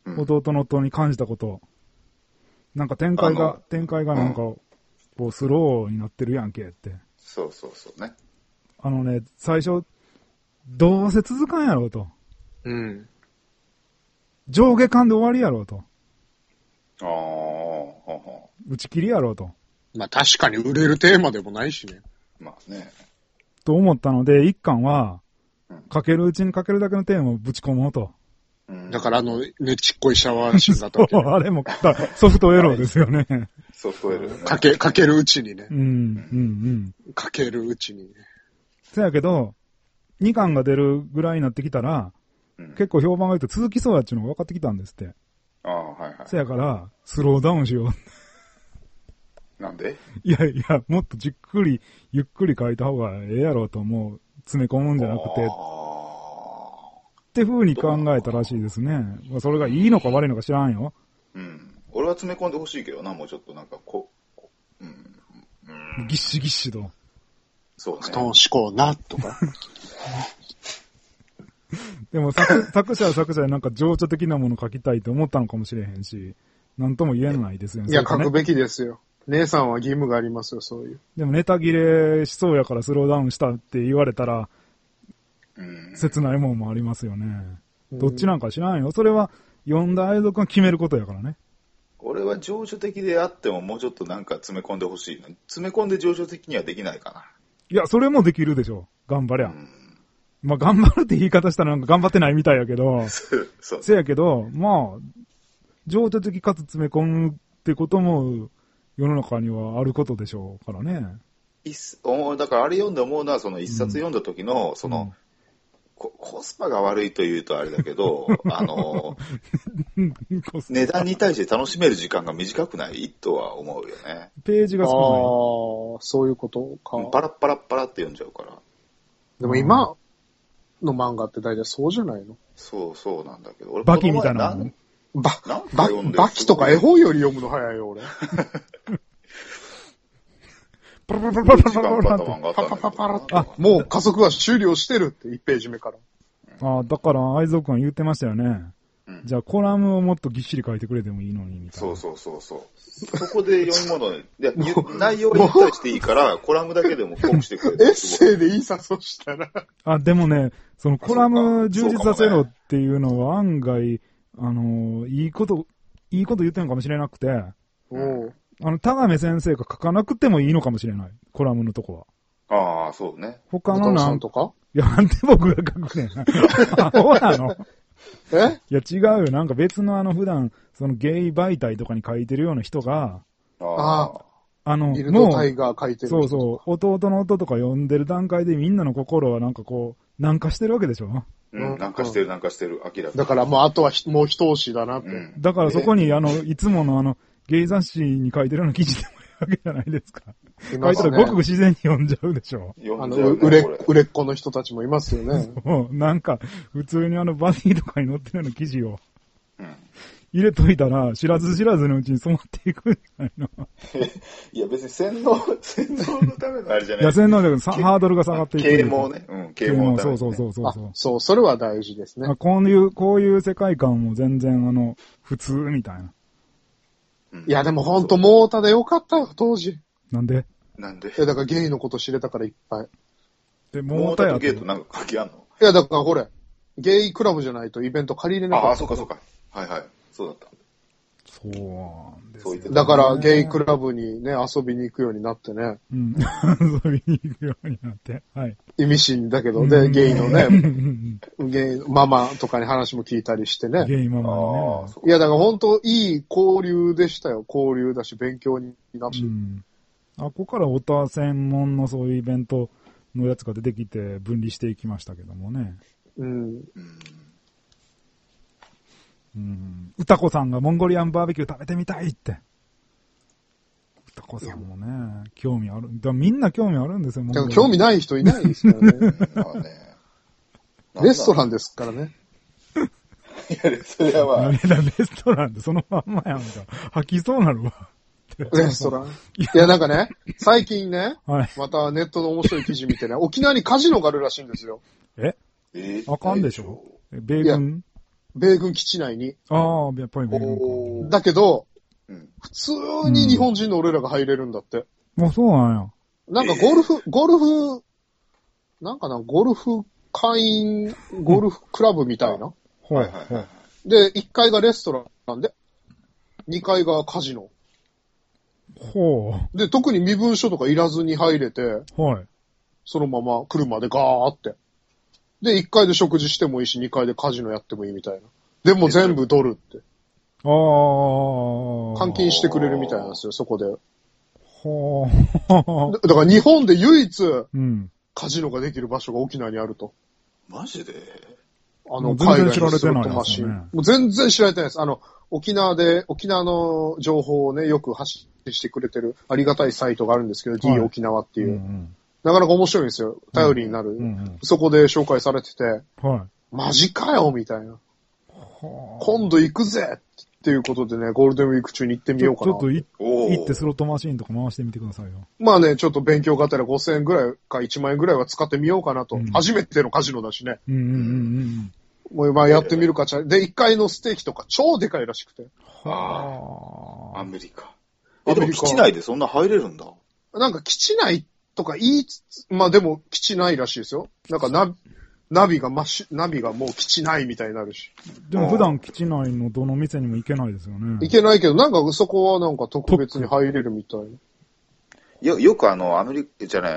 弟の夫に感じたこと。なんか展開がなんか、こうスローになってるやんけって。 そうそうそうね。 最初、どうせ続かんやろうと。 うん。 上下巻で終わりやろうと。 ああ、 打ち切りやろうと。 まあ確かに売れるテーマでもないしね。 まあね。 と思ったので、一巻は、かけるうちにかけるだけのテーマをぶち込もうと。 だからねちっこいシャワーシーンだったわけ、ね。 あれもソフトエローですよね。 ソフトエロー、ね。 かけるうちにね。 かけるうちにね。 そやけど、2巻が出るぐらいになってきたら、結構評判がいいと続きそうやっちゅうのが分かってきたんですって。 ああ、はいはい。 そやから、スローダウンしよう。なんで？ いや、もっとじっくり、ゆっくり書いた方がええやろうと思う。詰め込むんじゃなくて。って風に考えたらしいですね。それがいいのか悪いのか知らんよ。 俺は詰め込んでほしいけどな、もうちょっとなんかぎっしぎっしと。 そうね。 布団思考な、とか。 でも作者は作者でなんか情緒的なものを書きたいと思ったのかもしれへんし、なんとも言えないですよね。 いや、書くべきですよ。姉さんは義務がありますよ、そういう。 でもネタ切れしそうやからスローダウンしたって言われたら、切ないもんもありますよね。どっちなんか知らんよ。それは読んだ愛読が決めることやからね。 俺は情緒的であってももうちょっとなんか詰め込んでほしい。詰め込んで情緒的にはできないかな。 いや、それもできるでしょ。頑張りゃ。まあ、頑張るって言い方したらなんか頑張ってないみたいやけど、 そう。 せやけど、まあ、情緒的かつ詰め込むってことも世の中にはあることでしょうからね。 だからあれ読んで思うのは、その一冊読んだ時の、コスパが悪いというとあれだけど、値段に対して楽しめる時間が短くないとは思うよね。 ページが少ない。 ああ、そういうことか。 パラッパラッパラって読んじゃうから。 でも今の漫画って大体そうじゃないの？ そうなんだけど。俺バキみたいな。 バキとか絵本より読むの早いよ、俺。 パラパラパラパラパラって。あ、もう加速は終了してるって1ページ目から。 ああ、だから愛蔵君は言ってましたよね。じゃあコラムをもっとぎっしり書いてくれてもいいのにみたいな。 そう。そこで読み物内容に対していいからコラムだけでも濃くしてくれる。 エッセイでいいさ、そしたら。 あ、でもね、そのコラム充実させろっていうのは案外、いいこと言ってるのかもしれなくて、田亀先生が書かなくてもいいのかもしれない。コラムのとこは。ああ、そうね。 他のさんとか？ いや、なんで僕が書くねん。そうなの？いや、違うよ。なんか別の普段、そのゲイ媒体とかに書いてるような人が、 ギルドタイガー書いてる。 そう、弟の音とか読んでる段階でみんなの心はなんかこう、軟化してるわけでしょ？ 軟化してる、明らかに。 だからもうあとはもう一押しだなって。 だからそこにいつものゲイ雑誌に書いてるような記事でもいいわけじゃないですか。書いたらごく自然に読んじゃうでしょ。 売れっ子の人たちもいますよね。 そう、なんか、普通にバディとかに載ってるような記事を、入れといたら、知らず知らずのうちに染まっていくんじゃないの？ いや別に洗脳のためのあれじゃない。 いや、洗脳だけど、ハードルが下がっていく。 啓蒙ね。啓蒙。 そう、それは大事ですね。 こういう世界観も全然普通みたいな。 いや、でもほんと、モータでよかったよ、当時。 なんで？ だからゲイのこと知れたからいっぱい。 で、モータとゲイとなんか関係あんの？ いや、だからほれ、ゲイクラブじゃないとイベント借りれなかった。 ああ、そうか。はい。そうだった。 そうなんですよ。 だからゲイクラブにね、遊びに行くようになってね。 遊びに行くようになって。はい。 意味深だけど、で、ゲイのね、ゲイママとかに話も聞いたりしてね。 ゲイママね。 いや、だから本当いい交流でしたよ。交流だし、勉強になって。 ここからオタ専門のそういうイベントのやつが出てきて分離していきましたけどもね。歌子さんがモンゴリアンバーベキュー食べてみたいって。歌子さんもね、興味ある。みんな興味あるんですよ、 でも興味ない人いないですからね。レストランですからね。 いや、それはまあ。 レストランでそのまんまやんか。吐きそうなるわ。 レストランいや、なんかね、最近ね、またネットの面白い記事見てね、沖縄にカジノがあるらしいんですよ。 あかんでしょ？米軍？ 米軍基地内に。 ああ、やっぱり米軍。 だけど、普通に日本人の俺らが入れるんだって。 もうそうなんや。 なんかゴルフ会員、ゴルフクラブみたいな。 はいはいはい。 で、1階がレストランなんで、2階がカジノ。 ほう。 で、特に身分証とかいらずに入れて、 はい。 そのまま車でガーって。で、1階で食事してもいいし、2階でカジノやってもいいみたいな。でも全部ドルって。 ああ。 換金してくれるみたいなんですよ、そこで。 ほう。だから日本で唯一、カジノができる場所が沖縄にあると。 マジで？ 全然知られてないですね。 もう全然知られてないです。沖縄の情報をね、よく発信してくれてるありがたいサイトがあるんですけど、D 沖縄っていう。なかなか面白いんですよ。頼りになる。そこで紹介されてて、マジかよみたいな。今度行くぜっていうことでね、ゴールデンウィーク中に行ってみようかな。 ちょっと行ってスロットマシーンとか回してみてくださいよ。 まあね、ちょっと勉強がてら5000円ぐらいか1万円ぐらいは使ってみようかなと。初めてのカジノだしね。もうまあやってみるかで、1階のステーキとか超でかいらしくて。 アメリカ。でも基地内でそんな入れるんだ。 なんか基地内とか言いつつ、まあでも基地ないらしいですよ。なんかナビがもう基地ないみたいになるし。 でも普段基地内のどの店にも行けないですよね。 行けないけど、なんかそこはなんか特別に入れるみたいな。 よくアメリカじゃない、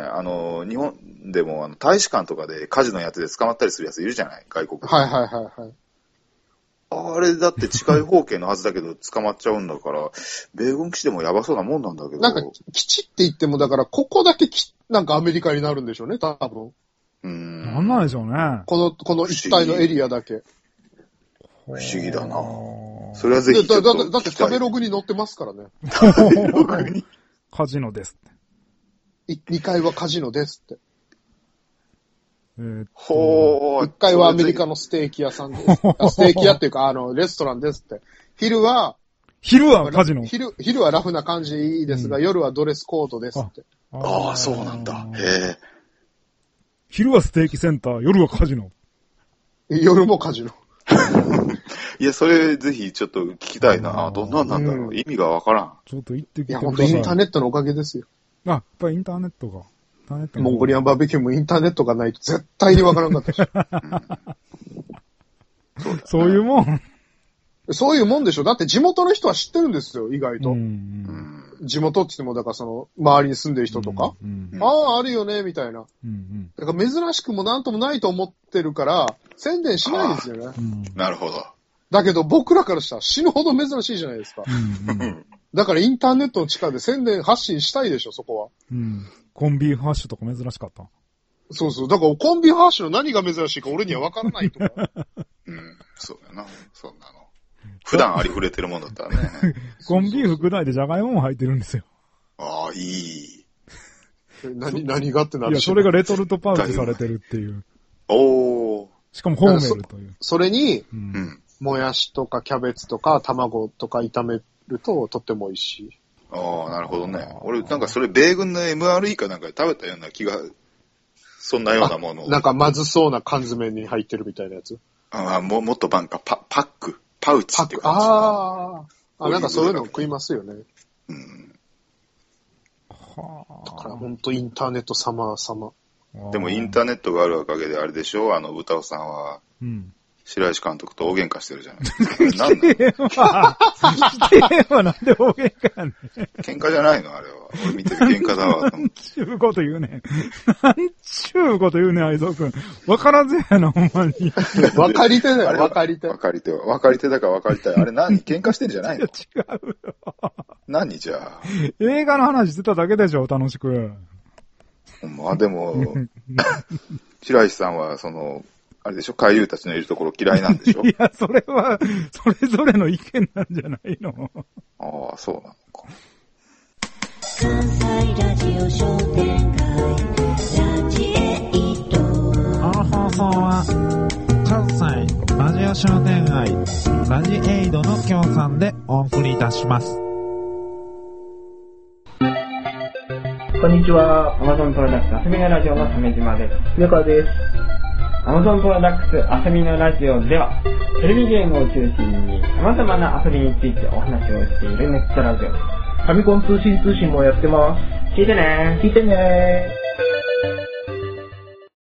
日本でも大使館とかでカジノやってて捕まったりするやついるじゃない外国。 はいはいはいはい。 あれだって近い方形のはずだけど捕まっちゃうんだから、米軍基地でもやばそうなもんなんだけど。 なんか基地って言ってもだからここだけなんかアメリカになるんでしょうね、多分。 なんなんでしょうね。 この一帯のエリアだけ。 不思議だな。それはぜひちょっとだって食べログに載ってますからね。 食べログにカジノですって。2階はカジノですって。 ほー。 1階はアメリカのステーキ屋さんです。ステーキ屋っていうか、レストランですって。昼はカジノ。 昼はラフな感じですが、夜はドレスコードですって。 ああ、そうなんだ。へえ。 昼はステーキセンター、夜はカジノ。 夜もカジノ。 いや、それぜひちょっと聞きたいな。どんなんなんだろう。意味がわからん。 ちょっと行ってきてください。 いや、ほんとインターネットのおかげですよ。 やっぱりインターネットが。 モンゴリアンバーベキューもインターネットがないと絶対にわからなかったし。 そういうもん。 そういうもんでしょ。だって地元の人は知ってるんですよ、意外と。地元って言っても、だから周りに住んでる人とか。ああ、あるよね、みたいな。だから珍しくもなんともないと思ってるから、宣伝しないですよね。 なるほど。 だけど僕らからしたら死ぬほど珍しいじゃないですか。だからインターネットの力で宣伝発信したいでしょ、そこは。 コンビーフハッシュとか珍しかった。 そうそう。だからコンビーフハッシュの何が珍しいか俺には分からないとか。 そうだな。そんなの。普段ありふれてるもんだったらね。 コンビーフぐらいでジャガイモも入ってるんですよ。 ああ、いい。 何がってなる。 いや、それがレトルトパウチされてるっていう。 おー。 しかもホーメルという。 それに、もやしとかキャベツとか卵とか炒めるととっても美味しい。 ああ、なるほどね。俺、なんかそれ米軍の MRE かなんかで食べたような気が、そんなようなものを。 なんかまずそうな缶詰に入ってるみたいなやつ。 もっとパック、パウチって感じ。 なんかそういうの食いますよね。だからほんとインターネット様。 でもインターネットがあるおかげであれでしょ、歌尾さんは。白石監督と大喧嘩してるじゃないですか。なんなんで大喧嘩やねん。 喧嘩じゃないのあれは。俺見てる喧嘩だわ。 なんちゅうこと言うねん。なんちゅうこと言うねん、愛蔵くん。わからずやな、ほんまに。 分かり手だよ、分かり手。 分かり手だから分かりたい。あれ何喧嘩してんじゃないの？ 違うよ。 何じゃあ。 映画の話してただけでしょ、楽しく。 まあでも、白石さんはあれでしょ、怪獣たちのいるところ嫌いなんでしょ？ いや、それは、それぞれの意見なんじゃないの？ ああ、そうなのか。 関西ラジオ商店街ラジエイト。 この放送は関西ラジオ商店街ラジエイドの協賛でお送りいたします。 こんにちは。Amazon プロダクツ遊びのラジオの鮫島です。 宮川です。 Amazon プロダクツ遊びのラジオでは、テレビゲームを中心に様々な遊びについてお話をしているネットラジオ。 ファミコン通信もやってます。 聞いてね。 聞いてね。